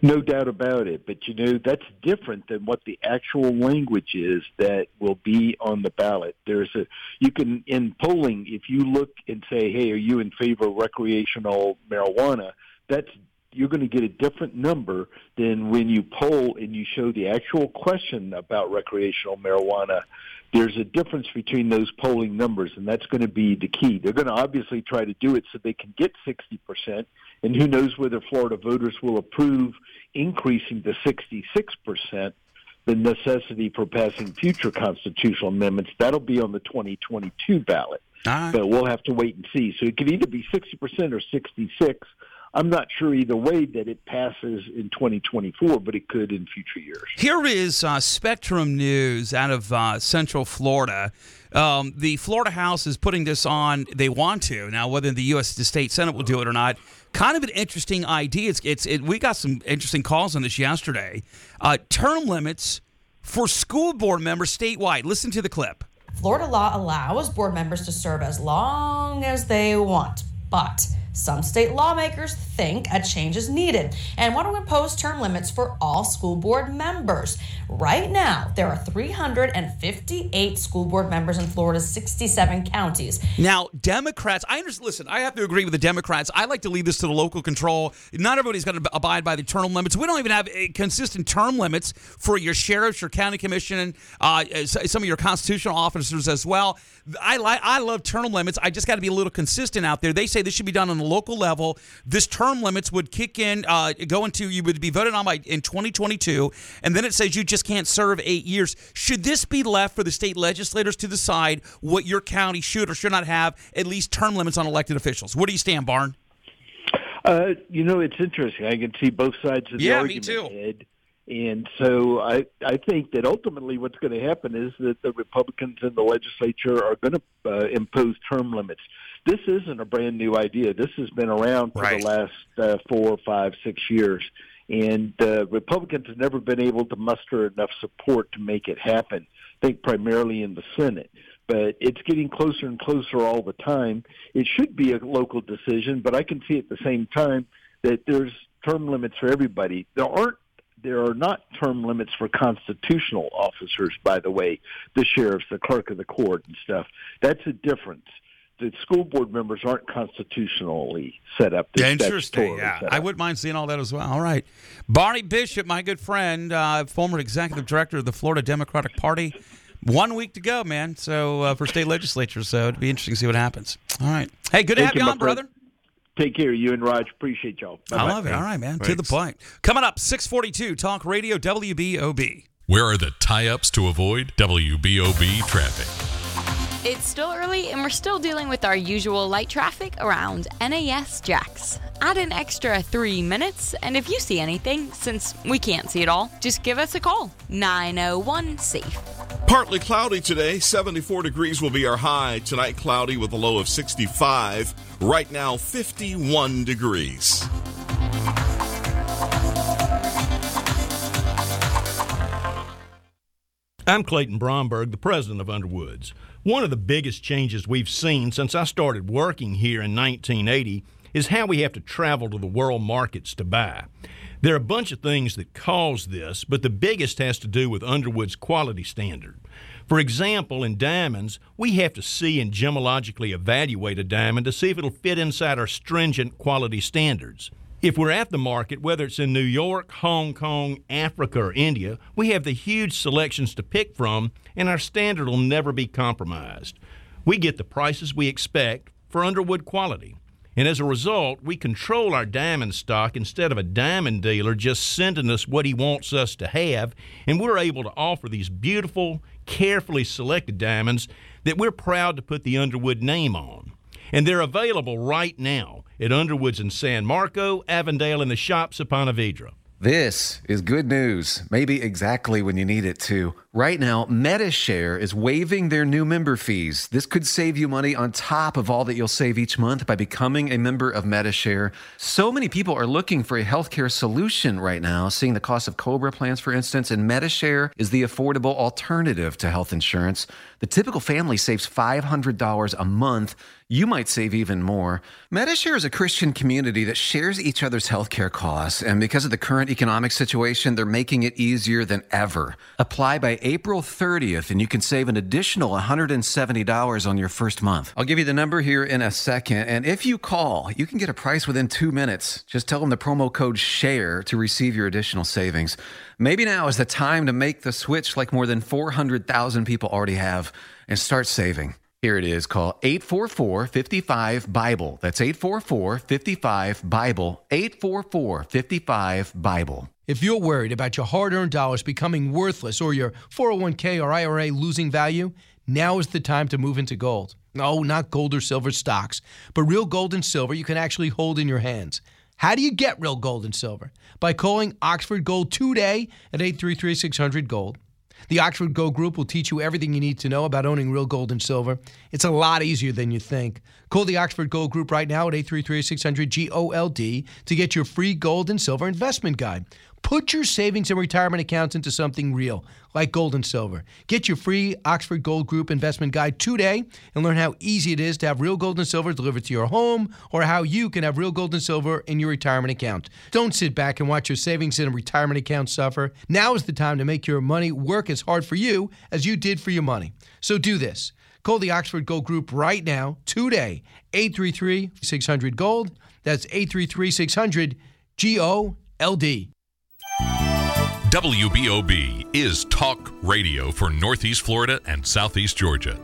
No doubt about it. But, you know, that's different than what the actual language is that will be on the ballot. There's a, you can, in polling, if you look and say, hey, are you in favor of recreational marijuana, that's, you're going to get a different number than when you poll and you show the actual question about recreational marijuana. There's a difference between those polling numbers, and that's going to be the key. They're going to obviously try to do it so they can get sixty percent, and who knows whether Florida voters will approve increasing to sixty-six percent, the necessity for passing future constitutional amendments. That'll be on the twenty twenty-two ballot. Right. But we'll have to wait and see. So it could either be sixty percent or sixty-six. I'm not sure either way that it passes in twenty twenty-four, but it could in future years. Here is uh, Spectrum News out of uh, Central Florida. Um, the Florida House is putting this on. They want to. Now, whether the U S the state Senate will do it or not, kind of an interesting idea. It's, it's it, we got some interesting calls on this yesterday. Uh, term limits for school board members statewide. Listen to the clip. Florida law allows board members to serve as long as they want, but some state lawmakers think a change is needed and want to impose term limits for all school board members. Right now, there are three hundred fifty-eight school board members in Florida's sixty-seven counties. Now, Democrats, I understand, listen, I have to agree with the Democrats. I like to leave this to the local control. Not everybody's going to abide by the term limits. We don't even have a consistent term limits for your sheriffs, your county commission, uh, some of your constitutional officers as well. I like, I love term limits. I just got to be a little consistent out there. They say this should be done on the local level. This term limits would kick in, uh, go into, you would be voted on by in twenty twenty-two, and then it says you just can't serve eight years. Should this be left for the state legislators to decide what your county should or should not have at least term limits on elected officials? Where do you stand, Barn? Uh, you know, it's interesting. I can see both sides of the yeah, argument. Me too. Ed. And so I, I think that ultimately what's going to happen is that the Republicans in the legislature are going to uh, impose term limits. This isn't a brand new idea. This has been around for right. the last uh, four, five, six years. And uh, Republicans have never been able to muster enough support to make it happen, I think primarily in the Senate. But it's getting closer and closer all the time. It should be a local decision, but I can see at the same time that there's term limits for everybody. There aren't There are not term limits for constitutional officers, by the way, the sheriffs, the clerk of the court and stuff. That's a difference. The school board members aren't constitutionally set up. They're Interesting, yeah. I wouldn't mind seeing all that as well. All right. Barney Bishop, my good friend, uh, former executive director of the Florida Democratic Party. One week to go, man, So uh, for state legislature, so it'd be interesting to see what happens. All right. Hey, good to Thank have you, you on, brother. Take care, you and Raj. Appreciate y'all. Bye-bye. I love it. All right, man. Thanks. To the point. Coming up, six forty-two, Talk Radio, W B O B. Where are the tie-ups to avoid W B O B traffic? It's still early, and we're still dealing with our usual light traffic around N A S Jax. Add an extra three minutes, and if you see anything, since we can't see it all, just give us a call. nine oh one SAFE. Partly cloudy today. seventy-four degrees will be our high. Tonight, cloudy with a low of sixty-five. Right now, fifty-one degrees. I'm Clayton Bromberg, the president of Underwoods. One of the biggest changes we've seen since I started working here in nineteen eighty is how we have to travel to the world markets to buy. There are a bunch of things that cause this, but the biggest has to do with Underwood's quality standard. For example, in diamonds, we have to see and gemologically evaluate a diamond to see if it'll fit inside our stringent quality standards. If we're at the market, whether it's in New York, Hong Kong, Africa, or India, we have the huge selections to pick from, and our standard will never be compromised. We get the prices we expect for Underwood quality. And as a result, we control our diamond stock instead of a diamond dealer just sending us what he wants us to have, and we're able to offer these beautiful, carefully selected diamonds that we're proud to put the Underwood name on. And they're available right now at Underwoods in San Marco, Avondale, and the shops of Ponte Vedra. This is good news, maybe exactly when you need it to. Right now, Medi-Share is waiving their new member fees. This could save you money on top of all that you'll save each month by becoming a member of Medi-Share. So many people are looking for a healthcare solution right now, seeing the cost of COBRA plans, for instance, and Medi-Share is the affordable alternative to health insurance. The typical family saves five hundred dollars a month. You might save even more. Medi-Share is a Christian community that shares each other's healthcare costs, and because of the current economic situation, they're making it easier than ever. Apply by April thirtieth, and you can save an additional one hundred seventy dollars on your first month. I'll give you the number here in a second, and if you call, you can get a price within two minutes. Just tell them the promo code SHARE to receive your additional savings. Maybe now is the time to make the switch like more than four hundred thousand people already have and start saving. Here it is. Call eight four four, five five, BIBLE. That's eight four four, five five, BIBLE. eight four four, five five, BIBLE. If you're worried about your hard-earned dollars becoming worthless or your four oh one k or I R A losing value, now is the time to move into gold. No, not gold or silver stocks, but real gold and silver you can actually hold in your hands. How do you get real gold and silver? By calling Oxford Gold today at eight three three, six hundred, GOLD. The Oxford Gold Group will teach you everything you need to know about owning real gold and silver. It's a lot easier than you think. Call the Oxford Gold Group right now at eight three three, six hundred, G O L D to get your free gold and silver investment guide. Put your savings and retirement accounts into something real, like gold and silver. Get your free Oxford Gold Group investment guide today and learn how easy it is to have real gold and silver delivered to your home, or how you can have real gold and silver in your retirement account. Don't sit back and watch your savings and retirement account suffer. Now is the time to make your money work as hard for you as you did for your money. So do this. Call the Oxford Gold Group right now, today, eight three three, six hundred, GOLD. That's eight three three, six hundred, G O L D. W B O B is talk radio for Northeast Florida and Southeast Georgia.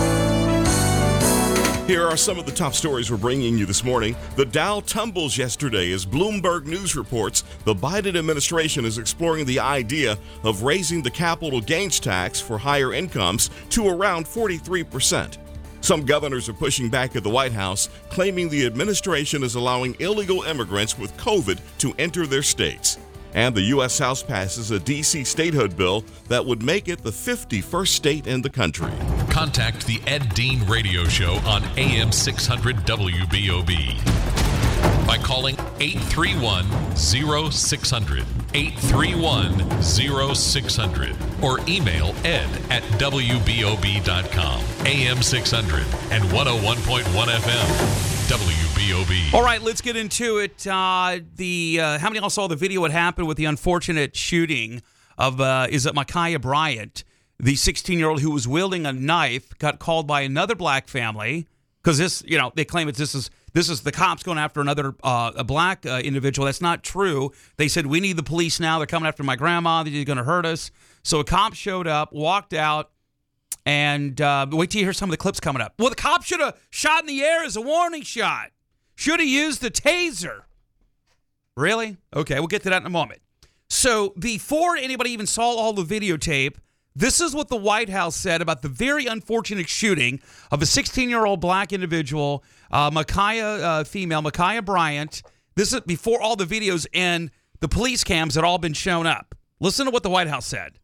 Here are some of the top stories we're bringing you this morning. The Dow tumbles yesterday as Bloomberg News reports the Biden administration is exploring the idea of raising the capital gains tax for higher incomes to around forty-three percent. Some governors are pushing back at the White House, claiming the administration is allowing illegal immigrants with COVID to enter their states. And the U S House passes a D C statehood bill that would make it the fifty-first state in the country. Contact the Ed Dean Radio Show on A M six hundred W B O B by calling eight three one, zero six hundred, eight three one, zero six hundred, or email ed at W B O B dot com. A M six hundred and one oh one point one F M. W B O B. All right, let's get into it. Uh, the uh, how many of y'all saw the video? What happened with the unfortunate shooting of uh, is it Ma'Khia Bryant, the sixteen-year-old who was wielding a knife, got called by another black family because this, you know, they claim it's this is this is the cops going after another uh, a black uh, individual. That's not true. They said we need the police now. They're coming after my grandma. They're going to hurt us. So a cop showed up, walked out. And uh, wait till you hear some of the clips coming up. Well, the cop should have shot in the air as a warning shot. Should have used the taser. Really? Okay, we'll get to that in a moment. So before anybody even saw all the videotape, this is what the White House said about the very unfortunate shooting of a sixteen-year-old black individual, uh, Ma'Khia, uh, female, Ma'Khia Bryant. This is before all the videos and the police cams had all been shown up. Listen to what the White House said.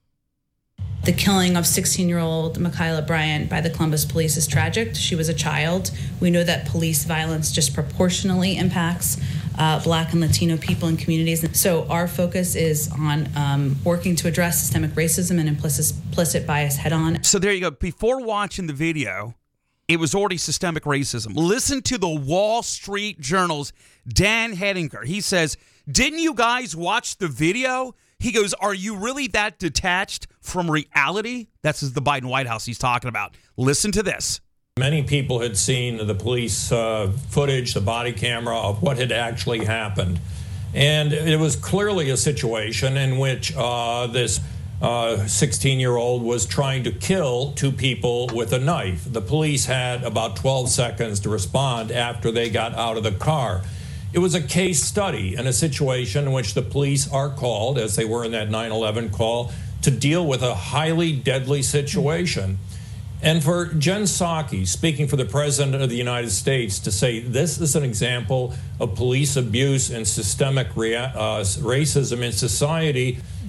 The killing of sixteen-year-old Ma'Khia Bryant by the Columbus police is tragic. She was a child. We know that police violence disproportionately impacts uh, Black and Latino people and communities. So our focus is on um, working to address systemic racism and implicit, implicit bias head-on. So there you go. Before watching the video, it was already systemic racism. Listen to the Wall Street Journal's Dan Hedinger. He says, didn't you guys watch the video? He goes, are you really that detached from reality? That's the Biden White House he's talking about. Listen to this. Many people had seen the police uh, footage, the body camera of what had actually happened. And it was clearly a situation in which uh, this sixteen-year-old uh, was trying to kill two people with a knife. The police had about twelve seconds to respond after they got out of the car. It was a case study in a situation in which the police are called, as they were in that nine eleven call, to deal with a highly deadly situation. And for Jen Psaki, speaking for the President of the United States, to say this is an example of police abuse and systemic rea- uh, racism in society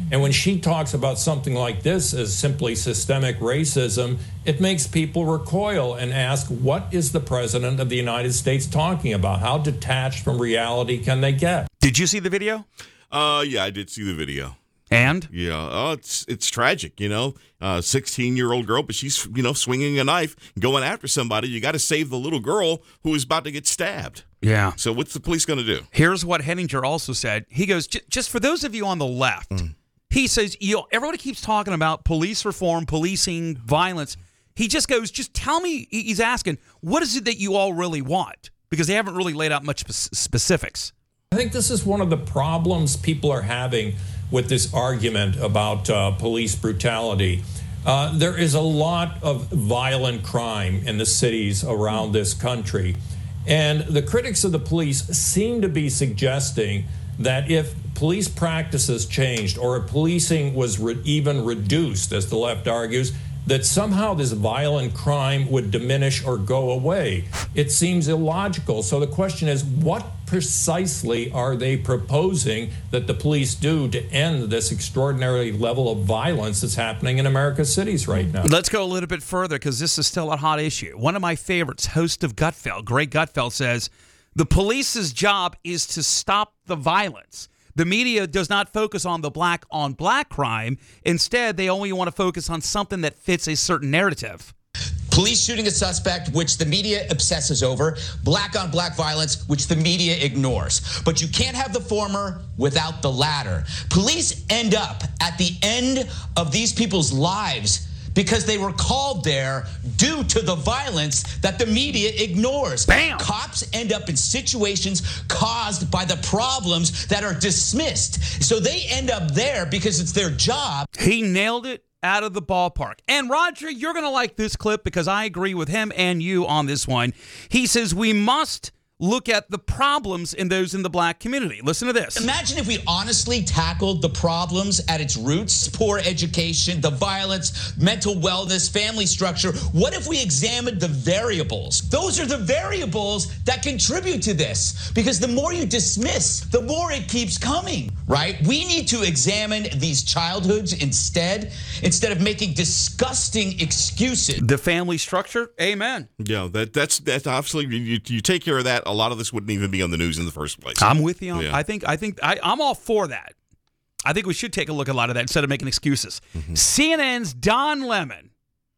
And when she talks about something like this as simply systemic racism, it makes people recoil and ask, what is the President of the United States talking about? How detached from reality can they get? Did you see the video? Uh, yeah, I did see the video. And? Yeah, oh, it's it's tragic, you know. Uh, sixteen-year-old girl, but she's, you know, swinging a knife, going after somebody. You got to save the little girl who is about to get stabbed. Yeah. So what's the police going to do? Here's what Henninger also said. He goes, just for those of you on the left, mm. he says, you know, everybody keeps talking about police reform, policing, violence. He just goes, just tell me, he's asking, what is it that you all really want? Because they haven't really laid out much spe- specifics. I think this is one of the problems people are having with this argument about uh, police brutality. Uh, there is a lot of violent crime in the cities around this country. And the critics of the police seem to be suggesting that if police practices changed or if policing was re- even reduced, as the left argues, that somehow this violent crime would diminish or go away. It seems illogical. So the question is, what precisely are they proposing that the police do to end this extraordinary level of violence that's happening in America's cities right now? Let's go a little bit further because this is still a hot issue. One of my favorites, host of Gutfeld, Greg Gutfeld, says, the police's job is to stop the violence. The media does not focus on the black-on-black crime. Instead, they only want to focus on something that fits a certain narrative. Police shooting a suspect, which the media obsesses over. Black-on-black violence, which the media ignores. But you can't have the former without the latter. Police end up at the end of these people's lives because they were called there due to the violence that the media ignores. Bam! Cops end up in situations caused by the problems that are dismissed. So they end up there because it's their job. He nailed it out of the ballpark. And Roger, you're going to like this clip because I agree with him and you on this one. He says we must look at the problems in those in the black community. Listen to this. Imagine if we honestly tackled the problems at its roots, poor education, the violence, mental wellness, family structure. What if we examined the variables? Those are the variables that contribute to this, because the more you dismiss, the more it keeps coming, right? We need to examine these childhoods instead, instead of making disgusting excuses. The family structure, amen. Yeah, that that's that's obviously, you, you take care of that, a lot of this wouldn't even be on the news in the first place. I'm with you on yeah. I think I think I, I'm all for that. I think we should take a look at a lot of that instead of making excuses. Mm-hmm. C N N's Don Lemon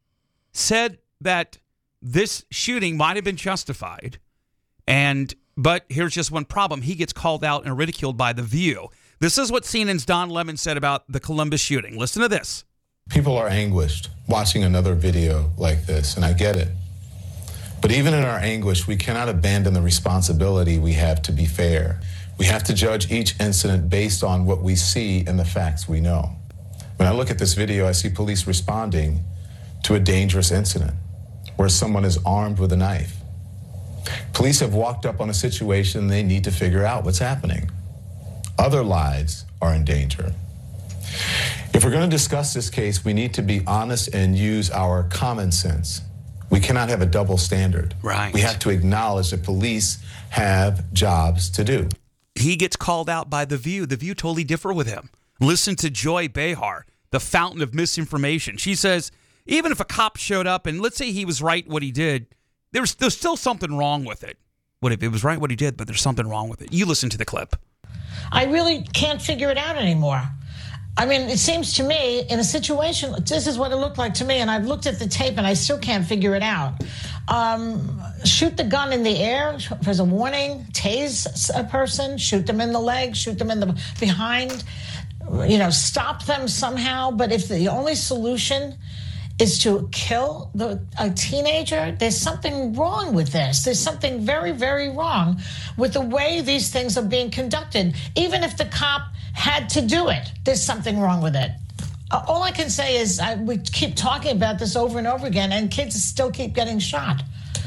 said that this shooting might have been justified, and but here's just one problem. He gets called out and ridiculed by The View. This is what C N N's Don Lemon said about the Columbus shooting. Listen to this. People are anguished watching another video like this, and I get it. But even in our anguish, we cannot abandon the responsibility we have to be fair. We have to judge each incident based on what we see and the facts we know. When I look at this video, I see police responding to a dangerous incident where someone is armed with a knife. Police have walked up on a situation, they need to figure out what's happening. Other lives are in danger. If we're going to discuss this case, we need to be honest and use our common sense. We cannot have a double standard. Right. We have to acknowledge that police have jobs to do. He gets called out by The View. The View totally differ with him. Listen to Joy Behar, the fountain of misinformation. She says, even if a cop showed up and let's say he was right what he did, there's, there's still something wrong with it. What if it was right what he did, but there's something wrong with it? You listen to the clip. I really can't figure it out anymore. I mean, it seems to me, in a situation, this is what it looked like to me, and I've looked at the tape and I still can't figure it out. Um, shoot the gun in the air as a warning, tase a person, shoot them in the leg, shoot them in the behind, you know, stop them somehow. But if the only solution is to kill the, a teenager, there's something wrong with this. There's something very, very wrong with the way these things are being conducted. Even if the cop had to do it, there's something wrong with it. Uh, all I can say is I, we keep talking about this over and over again, and kids still keep getting shot.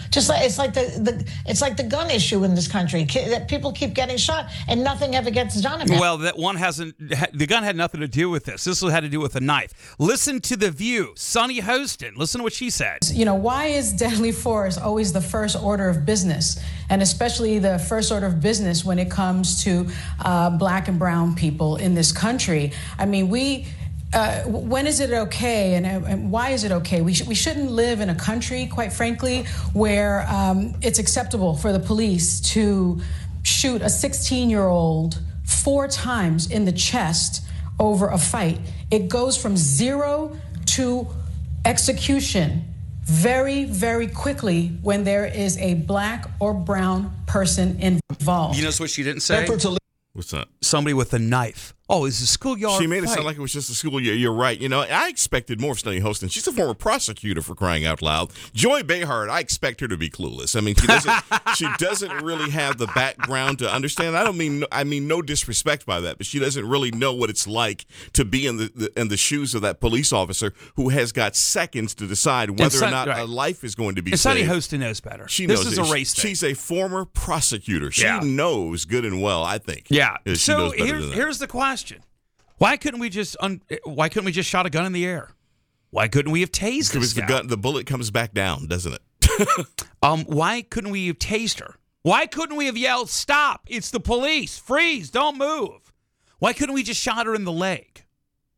Just like it's like the, the it's like the gun issue in this country. Ki- that people keep getting shot and nothing ever gets done about it. Well, that one hasn't. The gun had nothing to do with this. This had to do with a knife. Listen to The View. Sunny Hostin. Listen to what she said. You know, why is deadly force always the first order of business, and especially the first order of business when it comes to uh, black and brown people in this country? I mean, we. Uh, when is it okay, and, and why is it okay? We, sh- we shouldn't live in a country, quite frankly, where um, it's acceptable for the police to shoot a sixteen-year-old four times in the chest over a fight. It goes from zero to execution very, very quickly when there is a black or brown person involved. You know what she didn't say? What's that? Somebody with a knife. Oh, it's a schoolyard She made it fight. sound like it was just a schoolyard. You're right. You know, I expected more of Sunny Hostin. She's a former prosecutor, for crying out loud. Joy Behar, I expect her to be clueless. I mean, she doesn't. she doesn't really have the background to understand. I don't mean. I mean no disrespect by that, but she doesn't really know what it's like to be in the, the in the shoes of that police officer who has got seconds to decide whether Son, or not right. a life is going to be and saved. Sunny Hostin knows better. She this knows is it. a race thing. She's a former prosecutor. She Yeah. knows good and well. I think. Yeah. She so knows better here, than that. here's the question: Why couldn't we just un- Why couldn't we just shot a gun in the air? Why couldn't we have tased Because this the guy? gun, the bullet comes back down, doesn't it? um, why couldn't we have tased her? Why couldn't we have yelled, "Stop! It's the police! Freeze! Don't move!" Why couldn't we just shot her in the leg?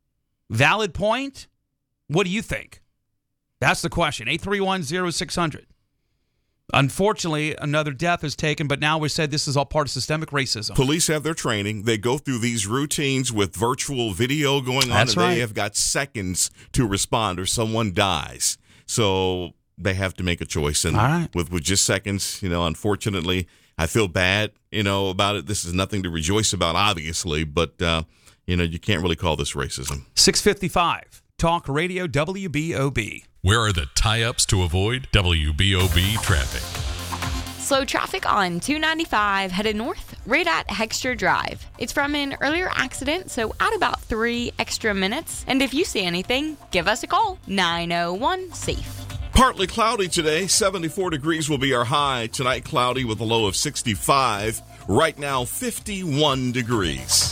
Valid point. What do you think? That's the question. eight three one, oh six hundred. Unfortunately, another death is taken, but now we said this is all part of systemic racism. Police have their training. They go through these routines with virtual video going on, That's and right. they have got seconds to respond or someone dies. So they have to make a choice. And All right. with, with just seconds, you know, unfortunately, I feel bad, you know, about it. This is nothing to rejoice about, obviously, but, uh, you know, you can't really call this racism. six fifty-five, Talk Radio W B O B. Where are the tie-ups to avoid W B O B traffic? Slow traffic on two ninety-five headed north right at Hexter Drive. It's from an earlier accident, so add about three extra minutes. And if you see anything, give us a call. nine oh one SAFE. Partly cloudy today. seventy-four degrees will be our high. Tonight, cloudy with a low of sixty-five. Right now, fifty-one degrees.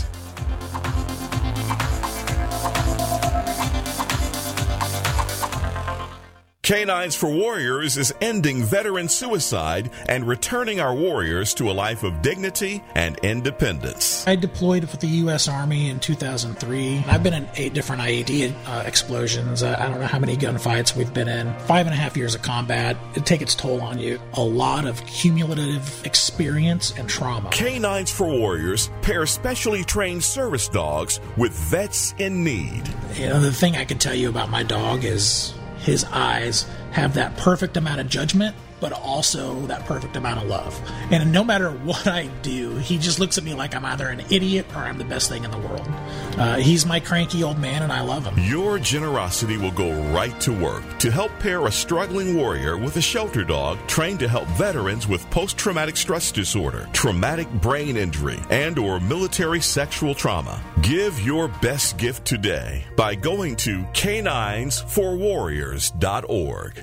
Canines for Warriors is ending veteran suicide and returning our warriors to a life of dignity and independence. I deployed with the U S Army in two thousand three. I've been in eight different I E D uh, explosions. Uh, I don't know how many gunfights we've been in. Five and a half years of combat. It takes its toll on you. A lot of cumulative experience and trauma. Canines for Warriors pair specially trained service dogs with vets in need. You know, the thing I can tell you about my dog is his eyes have that perfect amount of judgment, but also that perfect amount of love. And no matter what I do, he just looks at me like I'm either an idiot or I'm the best thing in the world. Uh, he's my cranky old man, and I love him. Your generosity will go right to work to help pair a struggling warrior with a shelter dog trained to help veterans with post-traumatic stress disorder, traumatic brain injury, and or military sexual trauma. Give your best gift today by going to canines for warriors dot org.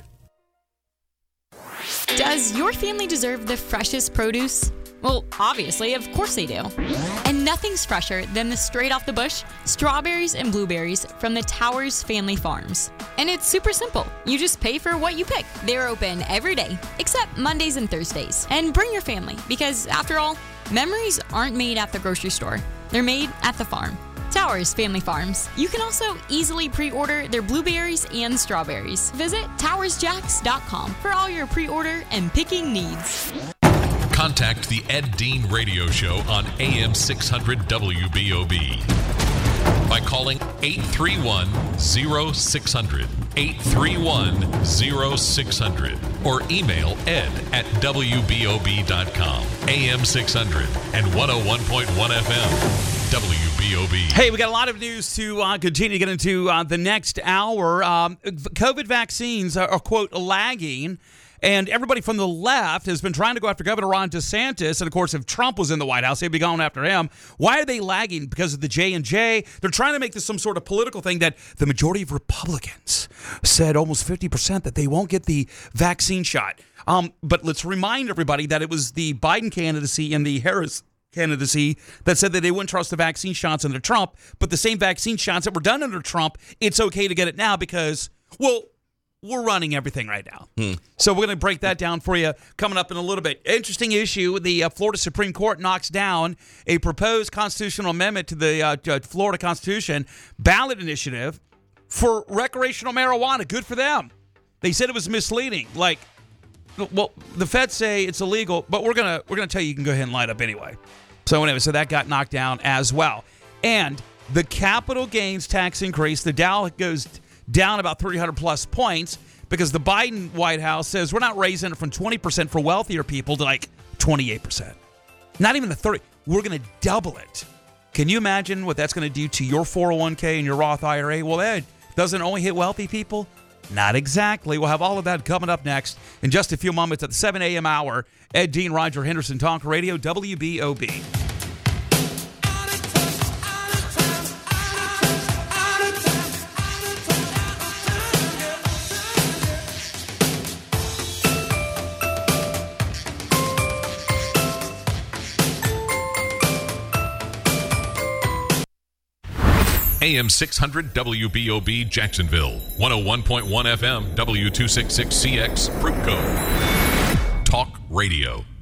Does your family deserve the freshest produce? Well, obviously, of course they do. And nothing's fresher than the straight off the bush strawberries and blueberries from the Towers Family Farms. And it's super simple. You just pay for what you pick. They're open every day, except Mondays and Thursdays. And bring your family, because after all, memories aren't made at the grocery store. They're made at the farm. Towers Family Farms. You can also easily pre-order their blueberries and strawberries. Visit towers jacks dot com for all your pre-order and picking needs. Contact the Ed Dean Radio Show on A M six hundred W B O B by calling eight three one, oh six hundred, eight three one, oh six hundred, or email ed at w b o b dot com. A M six hundred and one oh one point one F M. W B O B. Hey, we got a lot of news to uh, continue to get into uh, the next hour. Um, COVID vaccines are, are, quote, lagging. And everybody from the left has been trying to go after Governor Ron DeSantis. And, of course, if Trump was in the White House, they'd be going after him. Why are they lagging? Because of the J and J. They're trying to make this some sort of political thing that the majority of Republicans said, almost fifty percent, that they won't get the vaccine shot. Um, but let's remind everybody that it was the Biden candidacy and the Harris candidacy that said that they wouldn't trust the vaccine shots under Trump, but the same vaccine shots that were done under Trump, it's okay to get it now because, well, we're running everything right now. Hmm. So we're going to break that down for you coming up in a little bit. Interesting issue. The uh, Florida Supreme Court knocks down a proposed constitutional amendment to the uh, Florida Constitution ballot initiative for recreational marijuana. Good for them. They said it was misleading. Like, well, the feds say it's illegal, but we're gonna we're gonna tell you you can go ahead and light up anyway. So anyway, so that got knocked down as well. And the capital gains tax increase, the Dow goes down about three hundred plus points because the Biden White House says we're not raising it from twenty percent for wealthier people to like twenty-eight percent. Not even the thirty. We're going to double it. Can you imagine what that's going to do to your four oh one k and your Roth I R A? Well, that doesn't only hit wealthy people. Not exactly. We'll have all of that coming up next in just a few moments at the seven a.m. hour. Ed Dean, Roger Henderson, Talk Radio, W B O B. A M six hundred W B O B Jacksonville, one oh one point one F M W two sixty-six C X Fruitco. Talk Radio.